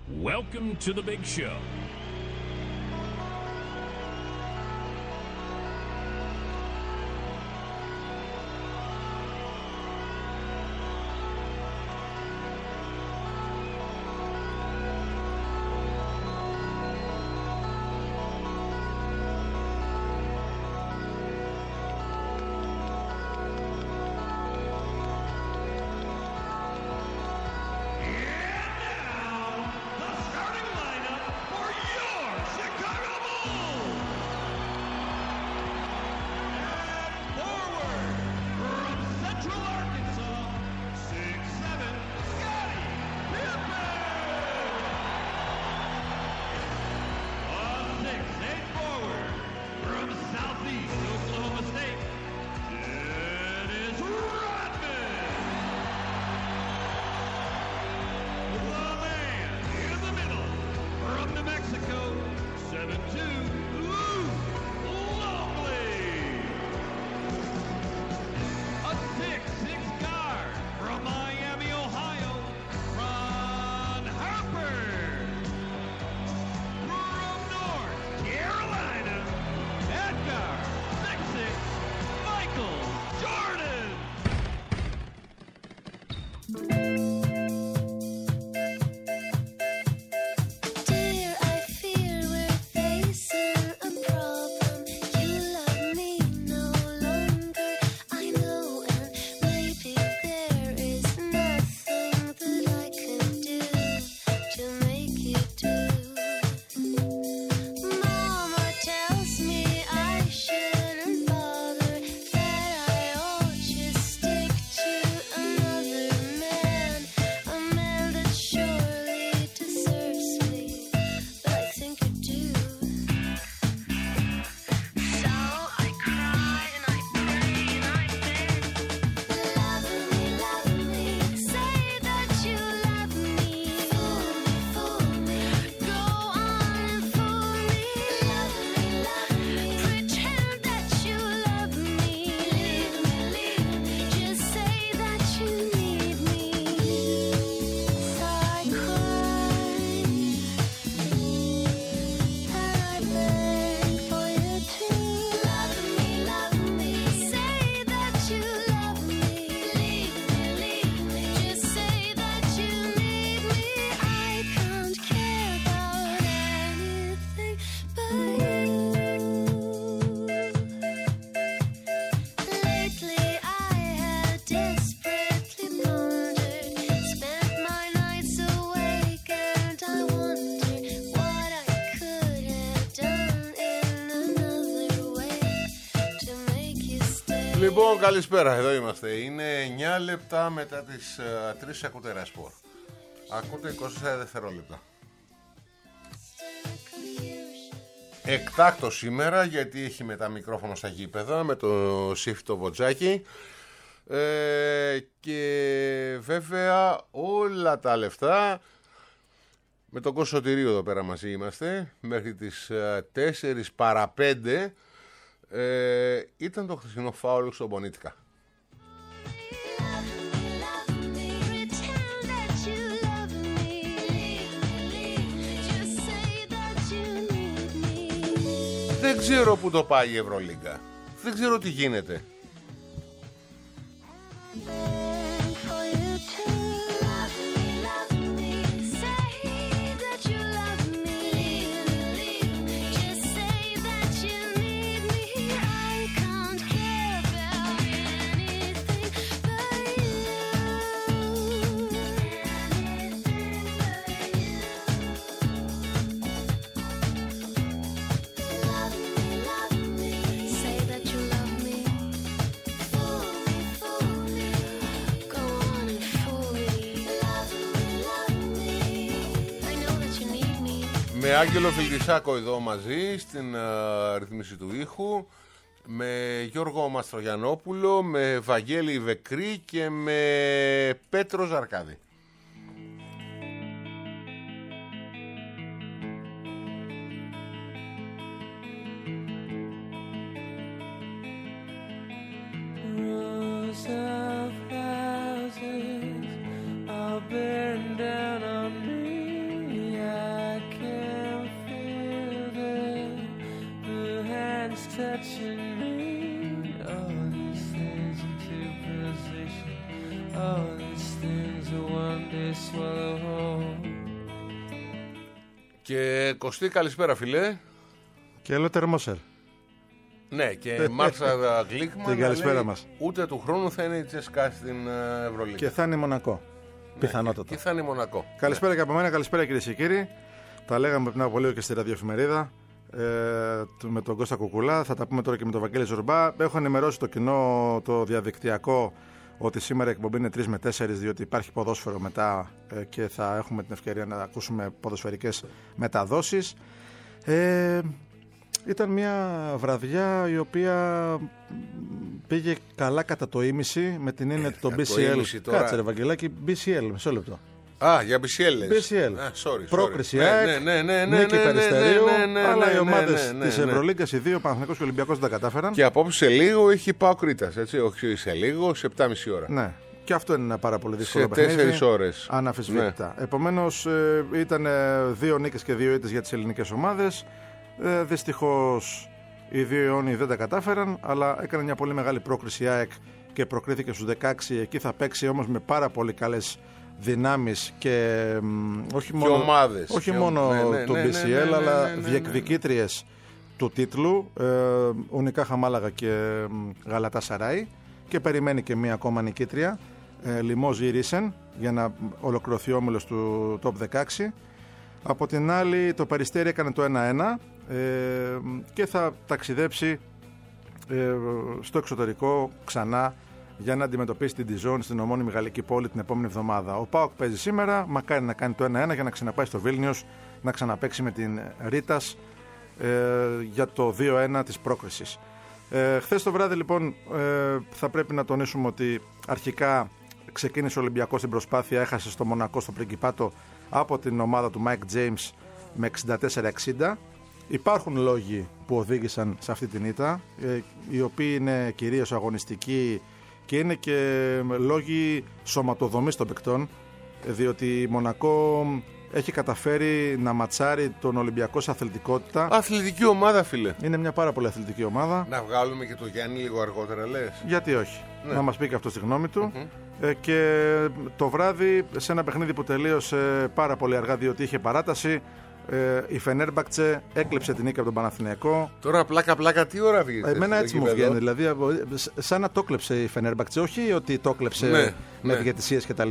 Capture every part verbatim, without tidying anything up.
Welcome to the big show. Λοιπόν, καλησπέρα, εδώ είμαστε. Είναι εννιά λεπτά μετά τις uh, τρεις, ακούτε Ρεσπορ. Ακούτε είκοσι δευτερόλεπτα. Εκτάκτο σήμερα, γιατί έχει μετά μικρόφωνο στα γήπεδα με το σύφτο Βοτζάκι. Ε, και βέβαια όλα τα λεφτά με τον Κώσο Σωτηρίου εδώ πέρα μαζί είμαστε μέχρι τις uh, τέσσερις παρά πέντε. Ε, ήταν το χθεσινό φάουλ στον Πονίτικα. Δεν ξέρω που το πάει η Ευρωλίγκα. Δεν ξέρω τι γίνεται. Με Άγγελο Φιλτισάκο εδώ μαζί στην uh, ρυθμίση του ήχου, με Γιώργο Μαστρογιαννόπουλο, με Βαγγέλη Βεκρή και με Πέτρο Ζαρκάδη. watching me. All these things into position. All these things are one day swallow whole. Και Κωστή, καλησπέρα φίλε. Και έλο τερμόσερ. Ναι, και Μάρσα Γκλίκμαν. Την καλησπέρα μας. Ούτε του χρόνου θα είναι η Τσεσκά στην Ευρωλίγα. Και θα είναι Μονακό. Ναι, πιθανότατα. Και θα είναι Μονακό. Καλησπέρα ναι. Και από μένα, καλησπέρα κυρίες και κύριοι. Τα λέγαμε πριν από λίγο και στη ραδιοεφημερίδα ε, με τον Κώστα Κουκουλά. Θα τα πούμε τώρα και με τον Βαγγέλη Ζορμπά. Έχω ενημερώσει το κοινό το διαδικτυακό ότι σήμερα η εκπομπή είναι τρεις με τέσσερις, διότι υπάρχει ποδόσφαιρο μετά ε, και θα έχουμε την ευκαιρία να ακούσουμε ποδοσφαιρικές μεταδόσεις. Ε, Ήταν μια βραδιά η οποία πήγε καλά κατά το ίμιση με την έννοια του το μπι σι ελ. Κάτσε ρε Βαγγελάκη, μπι σι ελ, μισό λεπτό. Α, για μπι σι ελ. μπι σι ελ. Ah, sorry, Πρόκριση sorry. ΑΕΚ, ναι, ναι, ναι, ναι, νίκη ναι, Περιστερίου, ναι, ναι, ναι, αλλά ναι, οι ομάδες ναι, ναι, ναι, της ναι. Ευρωλίγκας, οι δύο, Παναθηναϊκός και Ολυμπιακός, δεν τα κατάφεραν. Και απόψε σε λίγο έχει πάω Κρήτας, έτσι, όχι σε λίγο, σε επτά και μισή ώρα. Ναι. Και αυτό είναι ένα πάρα πολύ δύσκολο σε παιχνίδι. Σε τέσσερις ώρες. Αναφυσβήτητα. Ναι. Επομένως, ε, ήταν δύο νίκες και δύο ήττες για τις ελληνικές ομάδες. Ε, δυστυχώς οι δύο Ιόνιοι δεν τα κατάφεραν, αλλά έκανε μια πολύ μεγάλη πρόκριση η ΑΕΚ και προκρίθηκε στους δεκαέξι. Εκεί θα παίξει όμως με πάρα πολύ καλές δυνάμεις και μ, όχι μόνο, ομάδες. όχι και μόνο ναι, ναι, του ναι, μπι σι ελ, ναι, ναι, αλλά ναι, ναι, ναι. διεκδικήτριες του τίτλου, ε, Ουνικά Χαμάλαγα και Γαλατά Σαράι, και περιμένει και μία ακόμα νικήτρια, ε, Λιμόζι Ρίσεν, για να ολοκληρωθεί ο όμιλος του Top δεκαέξι. Από την άλλη το Περιστέρι έκανε το ένα ένα ε, και θα ταξιδέψει ε, στο εξωτερικό ξανά για να αντιμετωπίσει την Dijon στην ομώνυμη γαλλική πόλη την επόμενη εβδομάδα. Ο ΠΑΟΚ παίζει σήμερα, μακάρι να κάνει το ένα ένα για να ξαναπάει στο Βίλνιος να ξαναπαίξει με την Ρίτας ε, για το δύο ένα της πρόκρισης. Ε, χθες το βράδυ λοιπόν ε, θα πρέπει να τονίσουμε ότι αρχικά ξεκίνησε ο Ολυμπιακός την προσπάθεια, έχασε στο Μονακό στο Πριγκιπάτο από την ομάδα του Mike James με εξήντα τέσσερα εξήντα. Υπάρχουν λόγοι που οδήγησαν σε αυτή την ήττα, ε, οι οποίοι είναι κυρίως αγωνιστικοί και είναι και λόγοι σωματοδομής των παικτών, διότι η Μονακό έχει καταφέρει να ματσάρει τον Ολυμπιακό σε αθλητικότητα. Αθλητική ομάδα, φίλε. Είναι μια πάρα πολύ αθλητική ομάδα. Να βγάλουμε και το Γιάννη λίγο αργότερα, λες. Γιατί όχι. Ναι. Να μας πει και αυτό στη γνώμη του. Mm-hmm. Ε, και το βράδυ, σε ένα παιχνίδι που τελείωσε πάρα πολύ αργά διότι είχε παράταση, ε, η Φενέρμπαχτσε έκλεψε την νίκη από τον Παναθηναϊκό. Τώρα πλάκα πλάκα τι ώρα βγήκε. Εμένα έτσι μου βγαίνει, δηλαδή σαν να το έκλεψε η Φενέρμπαχτσε, όχι ότι το έκλεψε ναι, με ναι. διαιτησίες κτλ.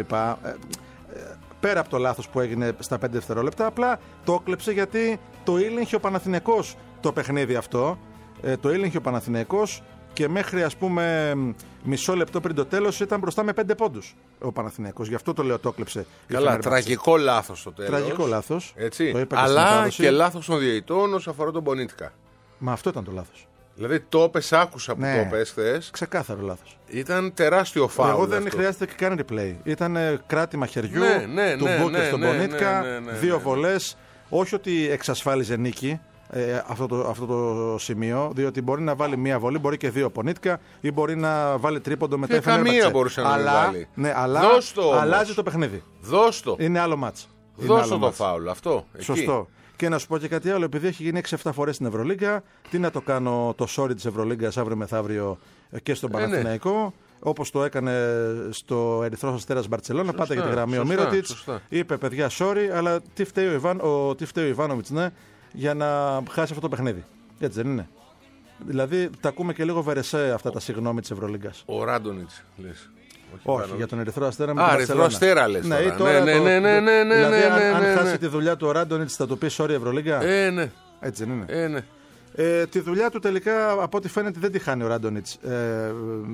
Πέρα από το λάθος που έγινε στα πέντε δευτερόλεπτα, απλά το έκλεψε γιατί το ήλεγχε ο Παναθηναϊκός το παιχνίδι αυτό. Ε, το ήλεγχε ο Παναθηναϊκός και μέχρι ας πούμε μισό λεπτό πριν το τέλος ήταν μπροστά με πέντε πόντους ο Παναθηναϊκός. Γι' αυτό το λέω το έκλεψε. Καλά, τραγικό λάθος το τέλος. Τραγικό λάθος. Έτσι. Το είπα αλλά και, και λάθος των διαιτητών όσον αφορά τον Πονίτικα. Μα αυτό ήταν το λάθος. Δηλαδή το έπες, άκουσα που ναι, το έπες χθες. Ξεκάθαρο λάθος. Ήταν τεράστιο φάουλ. Εγώ δεν αυτό. χρειάζεται και καν replay. Ήταν κράτημα χεριού ναι, ναι, του ναι, Μπούκερ ναι, στον ναι, Πονίτικα. ναι, ναι, ναι, ναι, δύο ναι. βολές. Όχι ότι εξασφάλιζε νίκη ε, αυτό, το, αυτό το σημείο, διότι μπορεί να βάλει μία βολή, μπορεί και δύο Πονίτικα ή μπορεί να βάλει τρίποντο μετά. Και καμία μπορούσε να αλλά, βάλει. Ναι, αλλά Δώσ' το όμως. αλλάζει το παιχνίδι. Δώσ' το. Είναι άλλο μάτς. Δώσ' το το φάουλ αυτό. Εκεί. Σωστό. Και να σου πω και κάτι άλλο, επειδή έχει γίνει έξι εφτά φορές στην Ευρωλίγκα, τι να το κάνω το sorry της Ευρωλίγκας αύριο μεθαύριο και στον Παναθηναϊκό. Ναι. Όπως το έκανε στο Ερυθρός Αστέρας Μπαρτσελώνα, πάτε για τη γραμμή ο Μύρωτιτς. Είπε παιδιά, sorry, αλλά τι φταίει ο, Ιβάν, ο, τι φταίει ο Ιβάνοβιτς, ναι, για να χάσει αυτό το παιχνίδι. Έτσι δεν είναι? Δηλαδή τα ακούμε και λίγο βερεσέ αυτά τα συγγνώμη της Ευρωλίγκας. Ο Ράντονιτς, λες. Όχι, όχι για τον Ερυθρό Αστέρα με Α, τον Ερυθρό Αστέρα λες. Ναι, τώρα. τώρα ναι, το, ναι, ναι, ναι, ναι, δηλαδή, ναι, αν, ναι, αν ναι, χάσει ναι. τη δουλειά του ο Ράντονιτς θα του πει sorry Ευρωλίγκα. Ε, ναι. Έτσι δεν είναι? Ε, ναι. Ε, τη δουλειά του τελικά από ό,τι φαίνεται δεν τη χάνει ο Ράντονιτς ε,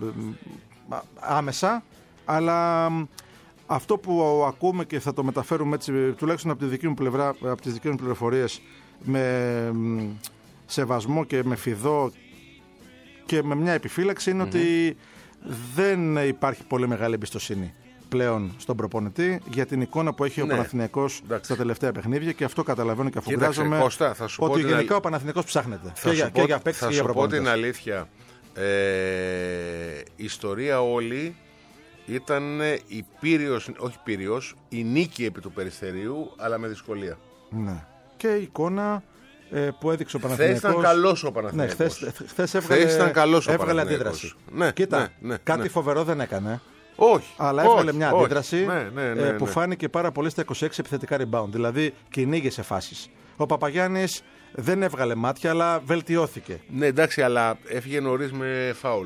άμεσα, αλλά αυτό που ακούμε και θα το μεταφέρουμε έτσι, τουλάχιστον από τη δική μου πλευρά, από τις δικές μου πληροφορίες, με σεβασμό και με φιδό και με μια επιφύλαξη, είναι mm-hmm. ότι δεν υπάρχει πολύ μεγάλη εμπιστοσύνη πλέον στον προπονητή για την εικόνα που έχει ναι. ο Παναθηναϊκός στα τελευταία παιχνίδια, και αυτό καταλαβαίνω και αφουγκράζομαι Κώστα, ότι γενικά αλ... ο Παναθηναϊκός ψάχνεται θα και, για, πω, και για παίκτες και για προπονητές. Θα σου πω την αλήθεια, ε, η ιστορία όλη ήταν η πύριος, όχι πύριος, η νίκη επί του Περιστερίου, αλλά με δυσκολία. Ναι. Και η εικόνα ε, που έδειξε ο Χθες Παναθηναϊκός. ήταν καλός ο Ναι, Παναθηναϊκός. χθες, χθες έβγαλε, Χθες ήταν καλός ο έβγαλε Παναθηναϊκός. αντίδραση. Ναι, Κοίτα, ναι, ναι, κάτι ναι. φοβερό δεν έκανε. Όχι. Αλλά όχι, έβγαλε μια όχι. αντίδραση Ναι, ναι, ναι, ε, που ναι. φάνηκε πάρα πολύ στα είκοσι έξι επιθετικά rebound. Δηλαδή κυνήγησε φάσεις. Ο Παπαγιάννης δεν έβγαλε μάτια, αλλά βελτιώθηκε. Ναι, εντάξει, αλλά έφυγε νωρίς με φάουλ.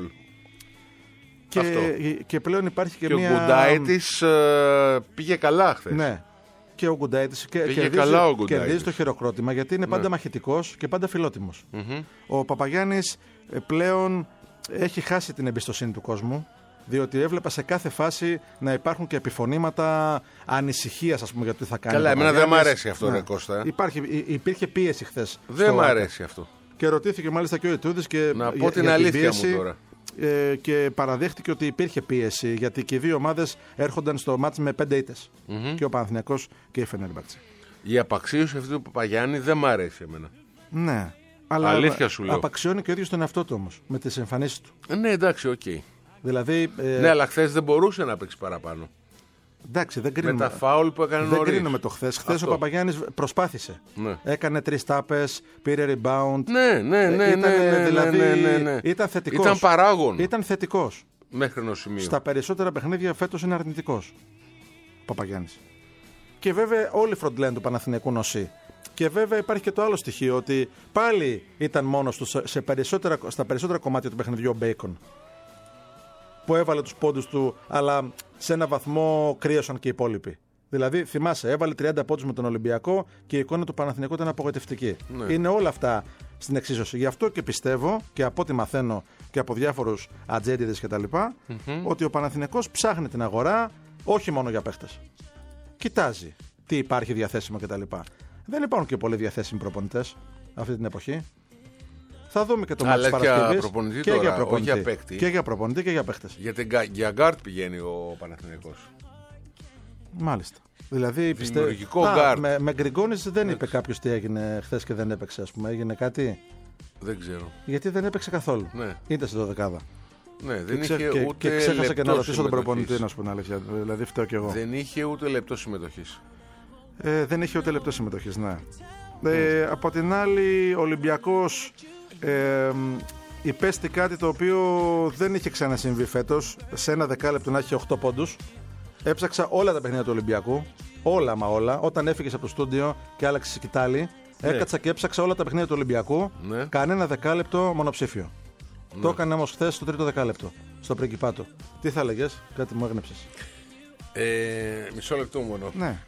Και, Αυτό. και πλέον υπάρχει και, Και μια. ο Γκουντάιτης ε, πήγε καλά χθες. Ναι. Και ο Γκουντάιτης και Πήγε κερδίζει, καλά ο Γκουντάιτης. κερδίζει το χειροκρότημα γιατί είναι πάντα Ναι. μαχητικός και πάντα φιλότιμος. Ο Παπαγιάννης ε, πλέον έχει χάσει την εμπιστοσύνη του κόσμου. Διότι έβλεπα σε κάθε φάση να υπάρχουν και επιφωνήματα ανησυχίας, ας πούμε, για το τι θα κάνει. Καλά, ο εμένα δεν Παπαγιάννης. μ' αρέσει αυτό, Ναι. ρε Κώστα. Υπάρχει, υ- υπήρχε πίεση χθες. Δεν στο μ' Άκα. αρέσει αυτό. Και ρωτήθηκε μάλιστα και ο Ιτούδης και Να πω για- την για αλήθεια πίεση, μου τώρα. ε, και παραδέχτηκε ότι υπήρχε πίεση γιατί και οι δύο ομάδες έρχονταν στο μάτς με πέντε ήττες. Και ο Παναθηναϊκός και η Φενέρμπαχτσε. Η απαξίωση αυτή του Παπαγιάννη δεν μ' αρέσει εμένα. Ναι. Αλλά Αλήθεια σου λέω. απαξιώνει και ο ίδιος τον εαυτό του όμως με τις εμφανίσεις του. Ε, Ναι, εντάξει, οκ. Δηλαδή. Ε, Ναι, αλλά χθες δεν μπορούσε να παίξει παραπάνω. εντάξει, δεν Με κρίνουμε. τα φάουλ που έκανε Δεν νωρίς. κρίνουμε το χθες. Χθες ο Αυτό. Παπαγιάννης προσπάθησε. Ναι. Έκανε τρεις τάπες, πήρε rebound. Ναι, ναι, ναι, Ε, ναι, ήταν, ναι, δηλαδή, ναι, ναι, ναι. ήταν θετικός. Ήταν παράγων Ήταν θετικός. μέχρι ενός σημείου. Στα περισσότερα παιχνίδια φέτος είναι αρνητικός ο Παπαγιάννης. Και βέβαια όλη η front line του Παναθηναϊκού νοσεί. Και βέβαια υπάρχει και το άλλο στοιχείο ότι πάλι ήταν μόνος του σε- σε περισσότερα, στα περισσότερα κομμάτια του παιχνιδιού ο Μπέικον. Που έβαλε τους πόντους του, αλλά σε ένα βαθμό κρύωσαν και οι υπόλοιποι. Δηλαδή, θυμάσαι, έβαλε τριάντα πόντους με τον Ολυμπιακό και η εικόνα του Παναθηναϊκού ήταν απογοητευτική. Ναι. Είναι όλα αυτά στην εξίσωση. Γι' αυτό και πιστεύω και από ό,τι μαθαίνω και από διάφορους ατζέντιδες κτλ. Ότι ο Παναθηναϊκός ψάχνει την αγορά όχι μόνο για παίχτες. Κοιτάζει τι υπάρχει διαθέσιμο κτλ. Δεν υπάρχουν και πολλοί διαθέσιμοι προπονητές αυτή την εποχή. Θα δούμε και το μάτι Αλλά της και για Παρασκευής. προπονητή και τώρα, για όχι προπονητή. για παίκτη. Και για προπονητή και για παίχτες. Για, την, κα- για γκάρτ πηγαίνει ο Παναθηναϊκός. Μάλιστα. Δηλαδή πιστεύω. Δημιουργικό γκάρτ. Με, με Γκριγκόνης δεν είπε κάποιο τι έγινε χθες και δεν έπαιξε, ας πούμε. Έγινε κάτι. Δεν ξέρω. Γιατί δεν έπαιξε καθόλου. Ναι. Ήταν στη δωδεκάδα. Ναι, δεν Και, ξέ- είχε και, ούτε και ξέχασα και να λεπτό ρωτήσω τον προπονητή, συμμετοχής. να σου πω την αλήθεια. Δηλαδή φταίω κι εγώ. Δεν είχε ούτε λεπτό συμμετοχής. Ε, δεν είχε ούτε λεπτό συμμετοχή, ναι. Ε, από την άλλη, ο Ολυμπιακός ε, υπέστη κάτι το οποίο δεν είχε ξανασυμβεί φέτος. Σε ένα δεκάλεπτο να έχει οκτώ πόντους. Έψαξα όλα τα παιχνίδια του Ολυμπιακού. Όλα μα όλα. Όταν έφυγε από το στούντιο και άλλαξε σκητάλη, Ναι. έκατσα και έψαξα όλα τα παιχνίδια του Ολυμπιακού. Ναι. Κανένα δεκάλεπτο μονοψήφιο. Το έκανε όμως χθες στο τρίτο δεκάλεπτο. Στο Πριγκιπάτο. Τι θα έλεγες, κάτι μου έγνεψες. Ε, μισό λεπτό μόνο. Ναι.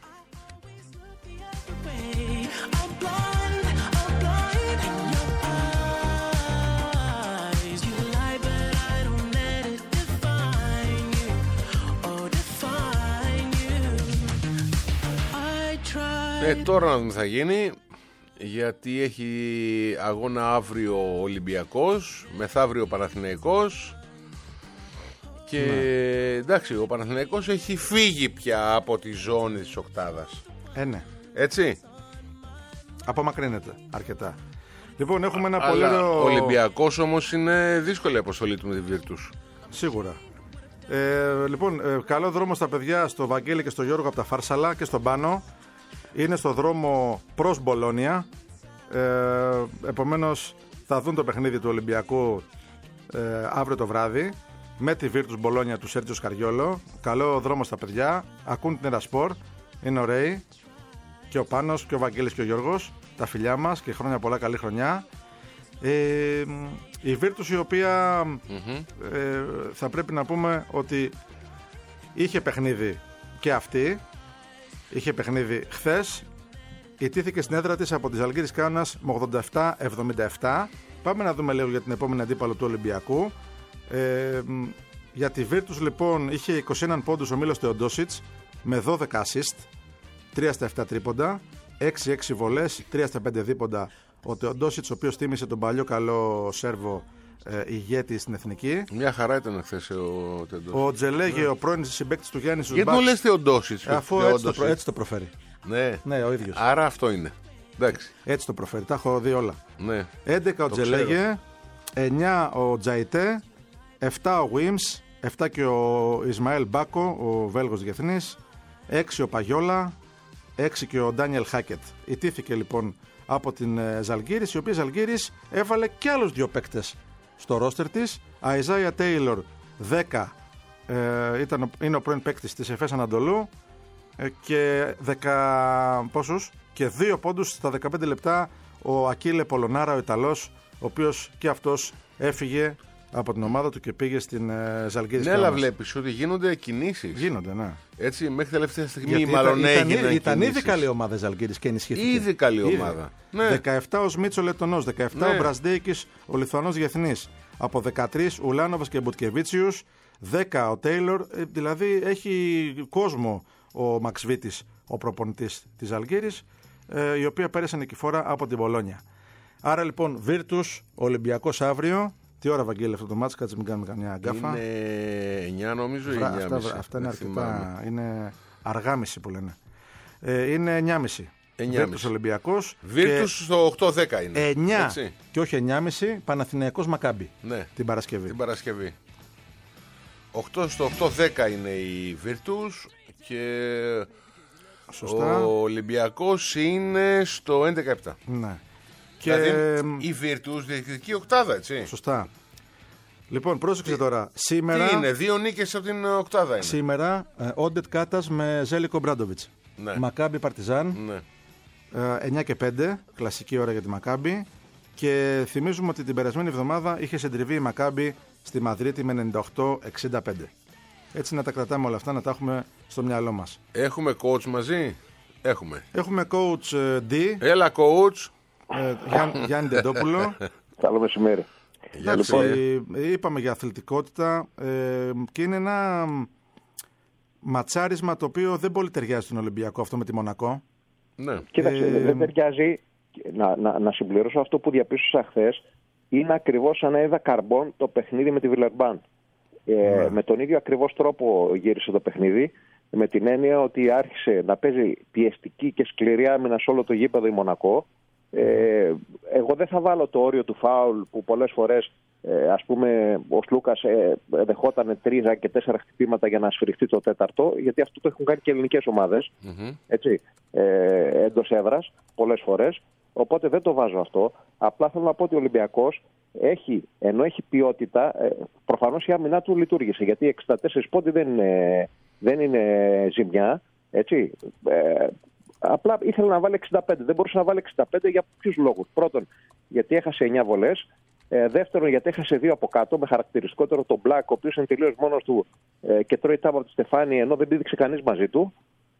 Ε, τώρα να δούμε τι θα γίνει. Γιατί έχει αγώνα αύριο ο Ολυμπιακός, μεθαύριο ο Παναθηναϊκός. Και εντάξει, ο Παναθηναϊκός έχει φύγει πια από τη ζώνη της οκτάδας. Ε, ναι. Έτσι. Απομακρύνεται αρκετά. Λοιπόν, έχουμε ένα πολύ Αλλά ωραίο. ο Ολυμπιακός όμως είναι δύσκολη αποστολή του με τη Βίρτους. Σίγουρα. Ε, λοιπόν, ε, καλό δρόμο στα παιδιά, στο Βαγγέλη και στο Γιώργο από τα Φάρσαλα και στον Πάνο. Είναι στο δρόμο προς Μπολόνια. Ε, επομένως, θα δουν το παιχνίδι του Ολυμπιακού ε, αύριο το βράδυ με τη Virtus Μπολόνια του Σέρτζιο Σκαριόλο. Καλό δρόμο στα παιδιά. Ακούν την Ερασπορ. Είναι ωραίοι. Και ο Πάνος και ο Βαγγέλης και ο Γιώργος. Τα φιλιά μας και χρόνια πολλά, καλή χρονιά. Ε, η Virtus η οποία ε, θα πρέπει να πούμε ότι είχε παιχνίδι και αυτή. Είχε παιχνίδι χθες. Ιτήθηκε στην έδρα της από τη Ζαλγκίρις Κάουνας με ογδόντα επτά εβδομήντα επτά. Πάμε να δούμε λίγο για την επόμενη αντίπαλο του Ολυμπιακού. Ε, για τη Virtus λοιπόν είχε είκοσι ένα πόντους ο Μίλος Θεοντόσιτς με δώδεκα assist, τρία στα επτά τρίποντα, έξι έξι βολές, τρία στα πέντε δίποντα. Ο Θεοντόσιτς, ο οποίος τίμησε τον παλιό καλό Σέρβο ε, ηγέτη στην εθνική. Μια χαρά ήταν χθες ο Τεντός. Ο Τζελέγε, ο πρώην συμπαίκτης του Γιάννη Γιατί Σουσμπάκ. το λες Θεοντόσιτς. Αφού έτσι το, προ- έτσι το προφέρει. Ναι. Ναι, ο ίδιος. Άρα αυτό είναι. Εντάξει. Έτσι το προφέρει. Τα έχω δει όλα. Ναι. έντεκα ο Το Τζελέγε, εννιά ο Τζαϊτέ, επτά ο Βίμς, επτά και ο Ισμαήλ Μπάκο, ο Βέλγος διεθνής, έξι ο Παγιόλα, έξι και ο Ντάνιελ Χάκετ. Ιτήθηκε λοιπόν από την Ζαλγκίρις, η οποία Ζαλγκίρις έβαλε και άλλους δύο παίκτες στο ρόστερ της. Αϊζάια Τέιλορ δέκα, ε, ήταν, είναι ο πρώην παίκτης της Εφές Ανατολού, ε, και δέκα πόσους και δύο πόντους στα δεκαπέντε λεπτά ο Ακίλε Πολωνάρα, ο Ιταλός, ο οποίος και αυτός έφυγε από την ομάδα του και πήγε στην ε, Ζαλγκίρις. Ναι, αλλά βλέπεις ότι γίνονται κινήσεις. Γίνονται, ναι. Έτσι, μέχρι τελευταία στιγμή Γιατί μάλλον ήταν, έγιναν ήταν, κινήσεις. ήταν ήδη καλή ομάδα Ζαλγκίρις και ενισχύθηκε. Ήδη καλή ομάδα. Ναι. δεκαεπτά ο Σμίτσο Λετωνός, δεκαεπτά Ναι. ο Μπρασδέικης, ο Λιθουανός διεθνής. Από δεκατρείς Ουλάνοβας και Μπουτκεβίτσιους, δέκα ο Τέιλορ. Ε, δηλαδή έχει κόσμο ο Μαξβίτης, ο προπονητής της Ζαλγκίρις, ε, η οποία πέρασε νικηφόρα από την Πολόνια. Άρα λοιπόν Βίρτους, Ολυμπιακός αύριο. Τι ώρα, Βαγγέλη, αυτό το μάτς, κάτσε μην κάνουμε καμιά αγκάφα. Είναι εννιά νομίζω ή Βρα- εννιά και μισή. αυτά, αυτά είναι Δεν αρκετά, θυμάμαι. είναι αργάμιση που λένε. Ε, είναι εννιά και μισή. εννιά και Βίρτους μισή. Ολυμπιακός. Βίρτους στο οκτώ δέκα είναι. εννιά Έτσι. και όχι εννιά και μισή Παναθηναϊκός Μακάμπι. Ναι. Την Παρασκευή. Την Παρασκευή. οκτώ στο οκτώ δέκα είναι η Βίρτους και Σωστά. ο Ολυμπιακός είναι στο έντεκα επτά. Ναι. Και... Δηλαδή η Βίρτους διεκδικεί οκτάδα, έτσι. Σωστά. Λοιπόν, πρόσεξε τώρα. Σήμερα, Τι είναι, δύο νίκες από την οκτάδα είναι. σήμερα ε, Όντετ Κάτας με Ζέλικο Μπράντοβιτς. Ναι. Μακάμπι Παρτιζάν, Ναι. ε, εννιά και πέντε, κλασική ώρα για τη Μακάμπι. Και θυμίζουμε ότι την περασμένη εβδομάδα είχε συντριβεί η Μακάμπι στη Μαδρίτη με ενενήντα οκτώ εξήντα πέντε. Έτσι να τα κρατάμε όλα αυτά, να τα έχουμε στο μυαλό μας. Έχουμε coach μαζί. Έχουμε. Έχουμε coach ε, D, Έλα coach. ε, Γιάν- Γιάννη Ντεντόπουλο. Καλό μεσημέρι. Γεια Εντάξει, σου. είπαμε για αθλητικότητα ε, και είναι ένα ματσάρισμα το οποίο δεν πολύ ταιριάζει στον Ολυμπιακό αυτό με τη Μονακό. Ναι. Κοίταξε, Ε, δεν ταιριάζει. Να, να, να συμπληρώσω αυτό που διαπίστωσα χθες. Είναι ακριβώς σαν να είδα καρμπόν το παιχνίδι με τη Βιλερμπάν. Ε, με τον ίδιο ακριβώς τρόπο γύρισε το παιχνίδι. Με την έννοια ότι άρχισε να παίζει πιεστική και σκληρή άμυνα σε όλο το γήπεδο η Μονακό. Ε, εγώ δεν θα βάλω το όριο του φάουλ που πολλές φορές ε, ας πούμε ο Σλούκας ε, δεχόταν τρία και τέσσερα χτυπήματα για να σφυριχτεί το τέταρτο, γιατί αυτό το έχουν κάνει και ελληνικές ομάδες, Mm-hmm. έτσι, ε, εντός έδρας πολλές φορές, οπότε δεν το βάζω αυτό. Απλά θέλω να πω ότι ο Ολυμπιακός έχει, ενώ έχει ποιότητα, ε, προφανώς η άμυνά του λειτουργήσε, γιατί εξήντα τέσσερα πόντι δεν είναι, δεν είναι ζημιά, έτσι. Ε, Απλά ήθελε να βάλει εξήντα πέντε. Δεν μπορούσε να βάλει εξήντα πέντε για ποιους λόγους. Πρώτον, γιατί έχασε εννιά βολές. Ε, δεύτερον, γιατί έχασε δύο από κάτω. Με χαρακτηριστικότερο τον Μπλακ, ο οποίος είναι τελείως μόνος του ε, και τρώει τάμπα από τη Στεφάνη, ενώ δεν πήδηξε κανείς μαζί του.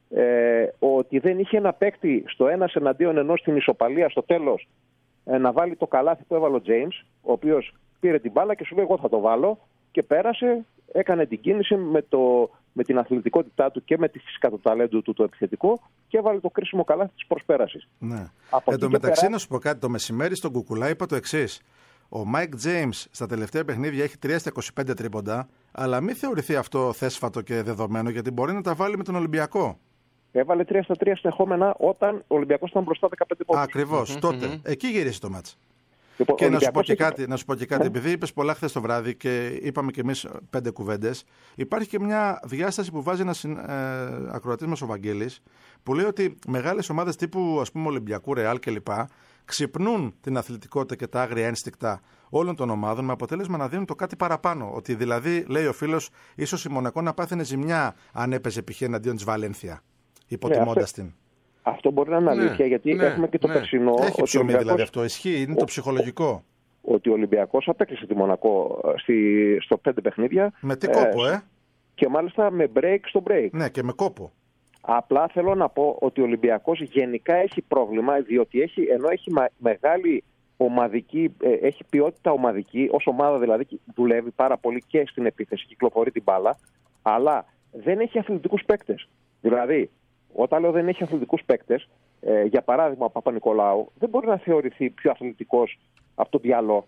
Ε, ότι δεν είχε ένα παίκτη στο ένας εναντίον ενός στην ισοπαλία στο τέλος ε, να βάλει το καλάθι που έβαλε ο James, ο οποίος πήρε την μπάλα και σου λέει: εγώ θα το βάλω. Και πέρασε, έκανε την κίνηση με, το, με την αθλητικότητά του και με τη φυσικά το ταλέντο του το επιθετικό και έβαλε το κρίσιμο καλάθι της προσπέρασης. Ναι. Από Εν τω εκεί και μεταξύ, πέρα- να σου πω κάτι, το μεσημέρι στον Κουκουλά είπα το εξής. Ο Μάικ Τζέιμς στα τελευταία παιχνίδια έχει τρία στα είκοσι πέντε τρίποντα, αλλά μην θεωρηθεί αυτό θέσφατο και δεδομένο, γιατί μπορεί να τα βάλει με τον Ολυμπιακό. Έβαλε τρία στα τρία συνεχόμενα όταν ο Ολυμπιακός ήταν μπροστά δεκαπέντε πόντους. Ακριβώς, τότε. Εκεί γύρισε το μάτς. Λοιπόν, Και ο να σου, πω Ολυμπιακός και έχει- κάτι, να σου πω και κάτι, επειδή είπες πολλά χθες το βράδυ και είπαμε και εμείς πέντε κουβέντες, υπάρχει και μια διάσταση που βάζει ένας ε, ακροατής μας ο Βαγγέλης, που λέει ότι μεγάλες ομάδες τύπου ας πούμε Ολυμπιακού, Ρεάλ κλπ. Ξυπνούν την αθλητικότητα και τα άγρια ένστικτα όλων των ομάδων με αποτέλεσμα να δίνουν το κάτι παραπάνω. Ότι δηλαδή, λέει ο φίλος, ίσως η Μονακό να πάθαινε ζημιά αν έπαιζε π.χ. εναντίον της Βαλένθια, υποτιμώντας αυτό- την. Αυτό μπορεί να είναι Ναι, αλήθεια, γιατί ναι, έχουμε και το ναι. περσινό. Έχει ότι ο ψωμί Ολυμπιακός- δηλαδή αυτό. Ισχύει, είναι το ψυχολογικό. Ότι ο Ολυμπιακός απέκλεισε τη Μονακό ε, στη, στο πέντε παιχνίδια. Με τι κόπο, ε. Και μάλιστα με break στο break. Ναι, και με κόπο. Απλά θέλω να πω ότι ο Ολυμπιακός γενικά έχει πρόβλημα, διότι έχει, ενώ έχει μα- μεγάλη ομαδική, ε, έχει ποιότητα ομαδική, ως ομάδα δηλαδή δουλεύει πάρα πολύ και στην επίθεση, κυκλοφορεί την μπάλα, αλλά δεν έχει αθλητικούς παίκτες. Δηλαδή, όταν λέω δεν έχει αθλητικούς παίκτες, ε, για παράδειγμα ο Παπα-Νικολάου δεν μπορεί να θεωρηθεί πιο αθλητικός από τον Διαλό.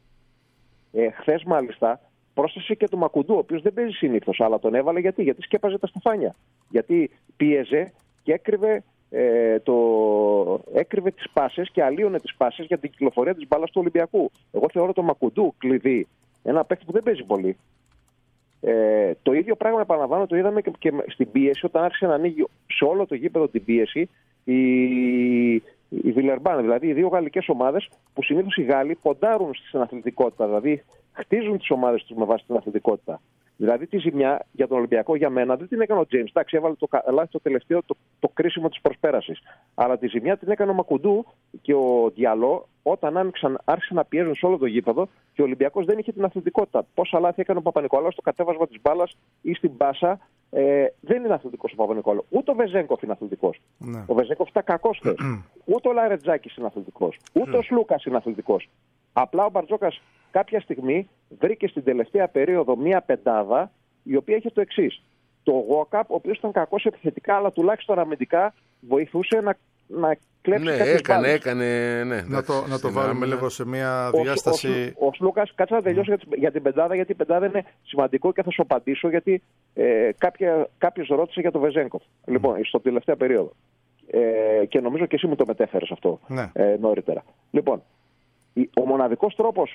Ε, χθες μάλιστα πρόσθεσε και τον Μακουντού, ο οποίος δεν παίζει συνήθως, αλλά τον έβαλε γιατί, γιατί σκέπαζε τα στεφάνια. Γιατί πίεζε και έκρυβε, ε, το... έκρυβε τις πάσες και αλλίωνε τις πάσες για την κυκλοφορία της μπάλας του Ολυμπιακού. Εγώ θεωρώ τον Μακουντού κλειδί, ένα παίκτη που δεν παίζει πολύ. Ε, το ίδιο πράγμα, επαναλαμβάνω, το είδαμε και, και στην πίεση, όταν άρχισε να ανοίγει σε όλο το γήπεδο την πίεση η, η Βιλερμπάν. Δηλαδή, οι δύο γαλλικές ομάδες που συνήθως οι Γάλλοι ποντάρουν στην αθλητικότητα, δηλαδή χτίζουν τις ομάδες τους με βάση την αθλητικότητα. Δηλαδή, τη ζημιά για τον Ολυμπιακό, για μένα, δεν την έκανε ο Τζέιμς. Εντάξει, έβαλε το, το τελευταίο, το, το κρίσιμο της προσπέρασης. Αλλά τη ζημιά την έκανε ο Μακουντού και ο Διαλό, όταν άνοιξαν, άρχισαν να πιέζουν σε όλο το γήπεδο και ο Ολυμπιακός δεν είχε την αθλητικότητα. Πόσα λάθη έκανε ο Παπα-Νικολάου στο κατέβασμα της μπάλας ή στην πάσα. Ε, δεν είναι αθλητικός ο Παπα-Νικολάου. Ούτε ο Βεζέγκοφ είναι αθλητικός. Ναι. Ο Βεζέγκοφ ήταν κακός χθες. Ούτε ο Λαρετζάκης είναι αθλητικός. Ούτε ο Σλούκας είναι αθλητικός. Απλά ο Μπαρτζόκας κάποια στιγμή βρήκε στην τελευταία περίοδο μία πεντάδα η οποία είχε το εξής. Το Γουόκαπ, ο οποίος ήταν κακός επιθετικά, αλλά τουλάχιστον αμυντικά βοηθούσε να, να κλέψει ναι, κάποιες έκανε, μπάλες. έκανε, ναι, να το, να το βάλουμε λίγο σε μια ο, διάσταση. Ο, ο, ο Σλούκας, κάτσε να τελειώσω mm. για την πεντάδα, γιατί η πεντάδα είναι σημαντικό και θα σου απαντήσω, γιατί ε, κάποιος ρώτησε για το Βεζέγκοφ. Mm. Λοιπόν, στο τελευταία περίοδο. Ε, και νομίζω και εσύ μου το μετέφερες αυτό ναι. ε, νωρίτερα. Λοιπόν, ο μοναδικός τρόπος,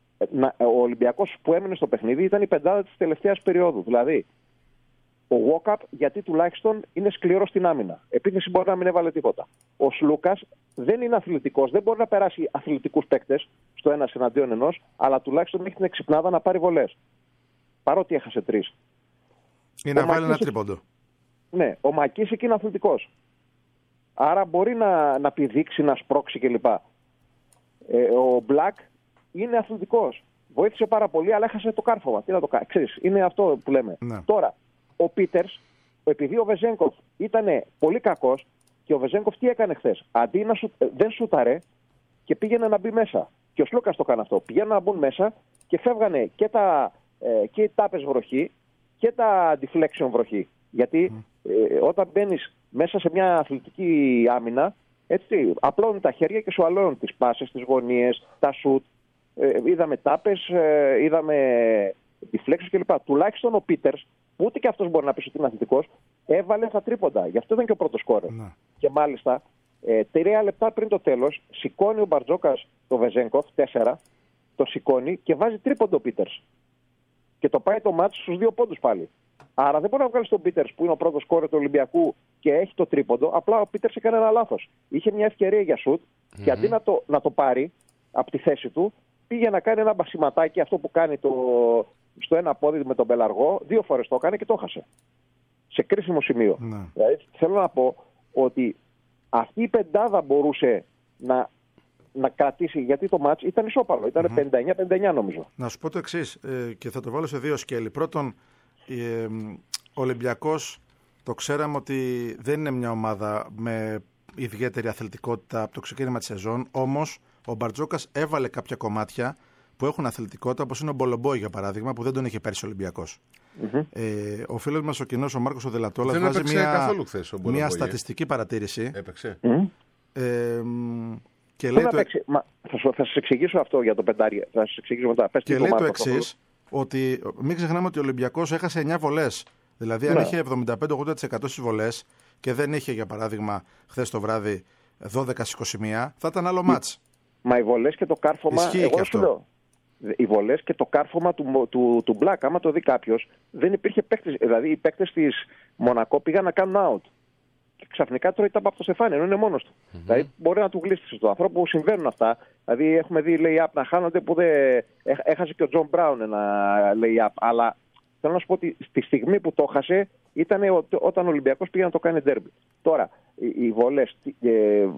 ο Ολυμπιακός που έμεινε στο παιχνίδι ήταν η πεντάδα της τελευταίας περίοδου. Δηλαδή, ο Walkup, γιατί τουλάχιστον είναι σκληρός στην άμυνα. Επίθεση μπορεί να μην έβαλε τίποτα. Ο Σλούκας δεν είναι αθλητικός, δεν μπορεί να περάσει αθλητικούς παίκτες στο ένας εναντίον ενός, αλλά τουλάχιστον έχει την εξυπνάδα να πάρει βολές. Παρότι έχασε τρεις. Ή να βάλει ένα τρίποντο. Ναι, ο Μακίσικ είναι αθλητικός. Άρα μπορεί να, να πηδήξει, να σπρώξει κλπ. Ε, ο Μπλακ είναι αθλητικός. Βοήθησε πάρα πολύ, αλλά έχασε το κάρφωμα. Τι να το κάνει, ξέρεις, είναι αυτό που λέμε. Ναι. Τώρα, ο Πίτερς, επειδή ο Βεζέγκοφ ήταν πολύ κακός και ο Βεζέγκοφ τι έκανε χθες. Αντί να σου, δεν σούταρε και πήγαινε να μπει μέσα. Και ο Σλούκας το έκανε αυτό. Πήγαινε να μπουν μέσα και φεύγανε και, τα, ε, και οι τάπες βροχή και τα deflection βροχή. Γιατί mm. ε, όταν μπαίνεις μέσα σε μια αθλητική άμυνα, έτσι, απλώνουν τα χέρια και σου αλώνουν τις πάσες, τις γωνίες, τα σουτ. Ε, είδαμε τάπες, ε, είδαμε deflection κλπ. Τουλάχιστον ο Πίτερς, που ούτε και αυτός μπορεί να πει ότι είναι αθλητικός, έβαλε τα τρίποντα. Γι' αυτό ήταν και ο πρώτος σκόρερ. Mm. Και μάλιστα, ε, τρία λεπτά πριν το τέλος, σηκώνει ο Μπαρτζόκας το Βεζέγκοφ, τέσσερα, το σηκώνει και βάζει τρίποντο ο Πίτερς. Και το πάει το μάτσο στους δύο πόντους πάλι. Άρα δεν μπορεί να βγάλει τον Πίτερς που είναι ο πρώτος σκόρερ του Ολυμπιακού και έχει το τρίποντο. Απλά ο Πίτερς έκανε ένα λάθος. Είχε μια ευκαιρία για σουτ mm-hmm. και αντί να το, να το πάρει από τη θέση του, πήγε να κάνει ένα μπασιματάκι, αυτό που κάνει το, στο ένα πόδι με τον πελαργό. Δύο φορές το έκανε και το έχασε. Σε κρίσιμο σημείο. Mm-hmm. Δηλαδή, θέλω να πω ότι αυτή η πεντάδα μπορούσε να, να κρατήσει, γιατί το μάτς ήταν ισόπαλο. Ήταν mm-hmm. πενήντα εννιά πενήντα εννιά νομίζω. Να σου πω το εξής, ε, και θα το βάλω σε δύο σκέλη. Πρώτον, ε, ο Ολυμπιακός το ξέραμε ότι δεν είναι μια ομάδα με ιδιαίτερη αθλητικότητα από το ξεκίνημα της σεζόν, όμως ο Μπαρτζόκας έβαλε κάποια κομμάτια που έχουν αθλητικότητα, όπως είναι ο Μπολομπόη για παράδειγμα, που δεν τον είχε πέρσι ο Ολυμπιακός. Mm-hmm. Ε, ο φίλος μας ο κοινός, ο Μάρκος ο Δελατόλας, βάζει μια, χθες, μια στατιστική παρατήρηση. Έπαιξε. Mm-hmm. Ε, και λέει το... Μα, θα, σου, θα σας εξηγήσω αυτό για το πεντάρι. Θα σας εξηγήσω μετά. Πες και λέει το εξής, ότι μην ξεχνάμε ότι ο Ολυμπιακός έχασε εννιά βολές. Δηλαδή, αν ναι. είχε εβδομήντα πέντε ογδόντα τοις εκατό στις βολές και δεν είχε, για παράδειγμα, χθες το βράδυ δώδεκα στις είκοσι ένα, θα ήταν άλλο μάτς. Μα οι βολές και το κάρφωμα. Ισχύει εγώ και αυτό. Λέω, οι βολές και το κάρφωμα του, του, του Black, άμα το δει κάποιος, δεν υπήρχε παίκτης. Δηλαδή, οι παίκτες της Μονακό πήγαν να κάνουν out. Και ξαφνικά τρώει τάπα από το στεφάνι, ενώ είναι μόνος του. Mm-hmm. Δηλαδή, μπορεί να του γλίστησε το άνθρωπο που συμβαίνουν αυτά. Δηλαδή, έχουμε δει lay-up να χάνονται που δεν. Έχασε και ο Τζον Μπράουν ένα lay-up. Αλλά θέλω να σου πω ότι στη στιγμή που το έχασε ήταν όταν ο Ολυμπιακός πήγε να το κάνει ντέρμπι. Τώρα, οι, οι βολές. Ε,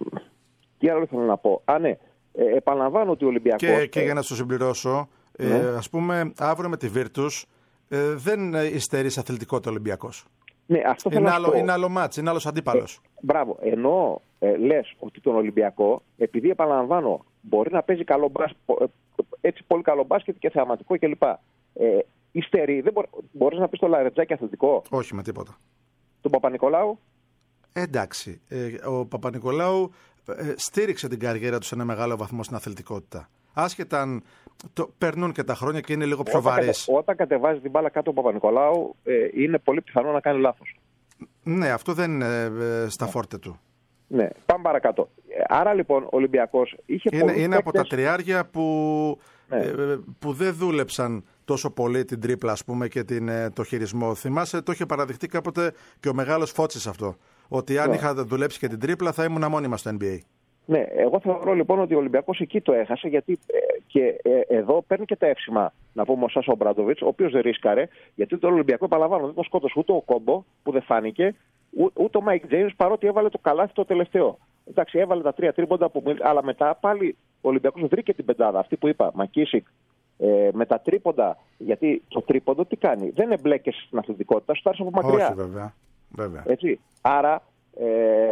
τι άλλο θέλω να πω. Α, ναι. Ε, επαναλαμβάνω ότι ο Ολυμπιακός. Και, και για να σου συμπληρώσω, ε, ναι. ας πούμε, αύριο με τη Virtus ε, δεν υστερεί σε αθλητικότητα ο Ολυμπιακός. Ναι, αυτό είναι, άλλο, είναι άλλο μάτς, είναι άλλος αντίπαλος. Ε, μπράβο. Ενώ ε, λες ότι τον Ολυμπιακό, επειδή επαναλαμβάνω, μπορεί να παίζει καλό μπάσ, έτσι πολύ καλό μπάσκετ και θεαματικό κλπ. Ε, υστερεί. Δεν μπορεί, μπορείς να πεις το Λαρετζάκη αθλητικό. Όχι με τίποτα. Τον Παπα-Νικολάου. Ε, εντάξει. Ε, ο Παπα-Νικολάου ε, στήριξε την καριέρα του σε ένα μεγάλο βαθμό στην αθλητικότητα. Άσχετα αν το, περνούν και τα χρόνια και είναι λίγο πιο βαρύς. Κατε, όταν κατεβάζει την μπάλα κάτω ο Παπα-Νικολάου, ε, είναι πολύ πιθανό να κάνει λάθος. Ναι, αυτό δεν είναι ε, στα φόρτε του. Ναι, πάμε παρακάτω. Άρα λοιπόν ο Ολυμπιακός είχε είναι, πολλούς είναι παίκτες... από τα τριάρια που, ναι. ε, που δεν δούλεψαν τόσο πολύ την τρίπλα, ας πούμε, και την, το χειρισμό. Θυμάσαι, το είχε παραδειχτεί κάποτε και ο μεγάλος Φώτσης αυτό. Ότι αν yeah. είχα δουλέψει και την τρίπλα θα ήμουν μόνιμα στο N B A. Ναι, εγώ θεωρώ λοιπόν ότι ο Ολυμπιακός εκεί το έχασε, γιατί ε, και ε, εδώ παίρνει και τα εύσημα, να πούμε, ο Σάσα Ομπράντοβιτς, ο οποίος δεν ρίσκαρε, γιατί τον Ολυμπιακό, επαναλαμβάνω, δεν τον σκότωσε ούτε ο Κόμπο που δεν φάνηκε, ού, ούτε ο Μάικ Τζέιμς, παρότι έβαλε το καλάθι το τελευταίο. Εντάξει, έβαλε τα τρία τρίποντα, που, αλλά μετά πάλι ο Ολυμπιακός βρήκε την πεντάδα. Αυτή που είπα, Μακίσικ, ε, με τα τρίποντα, γιατί το τρίποντο τι κάνει, δεν εμπλέκεσαι στην αθλητικότητα, σου φτάσει από μακριά. Όχι, βέβαια. βέβαια. Έτσι. Άρα. Ε,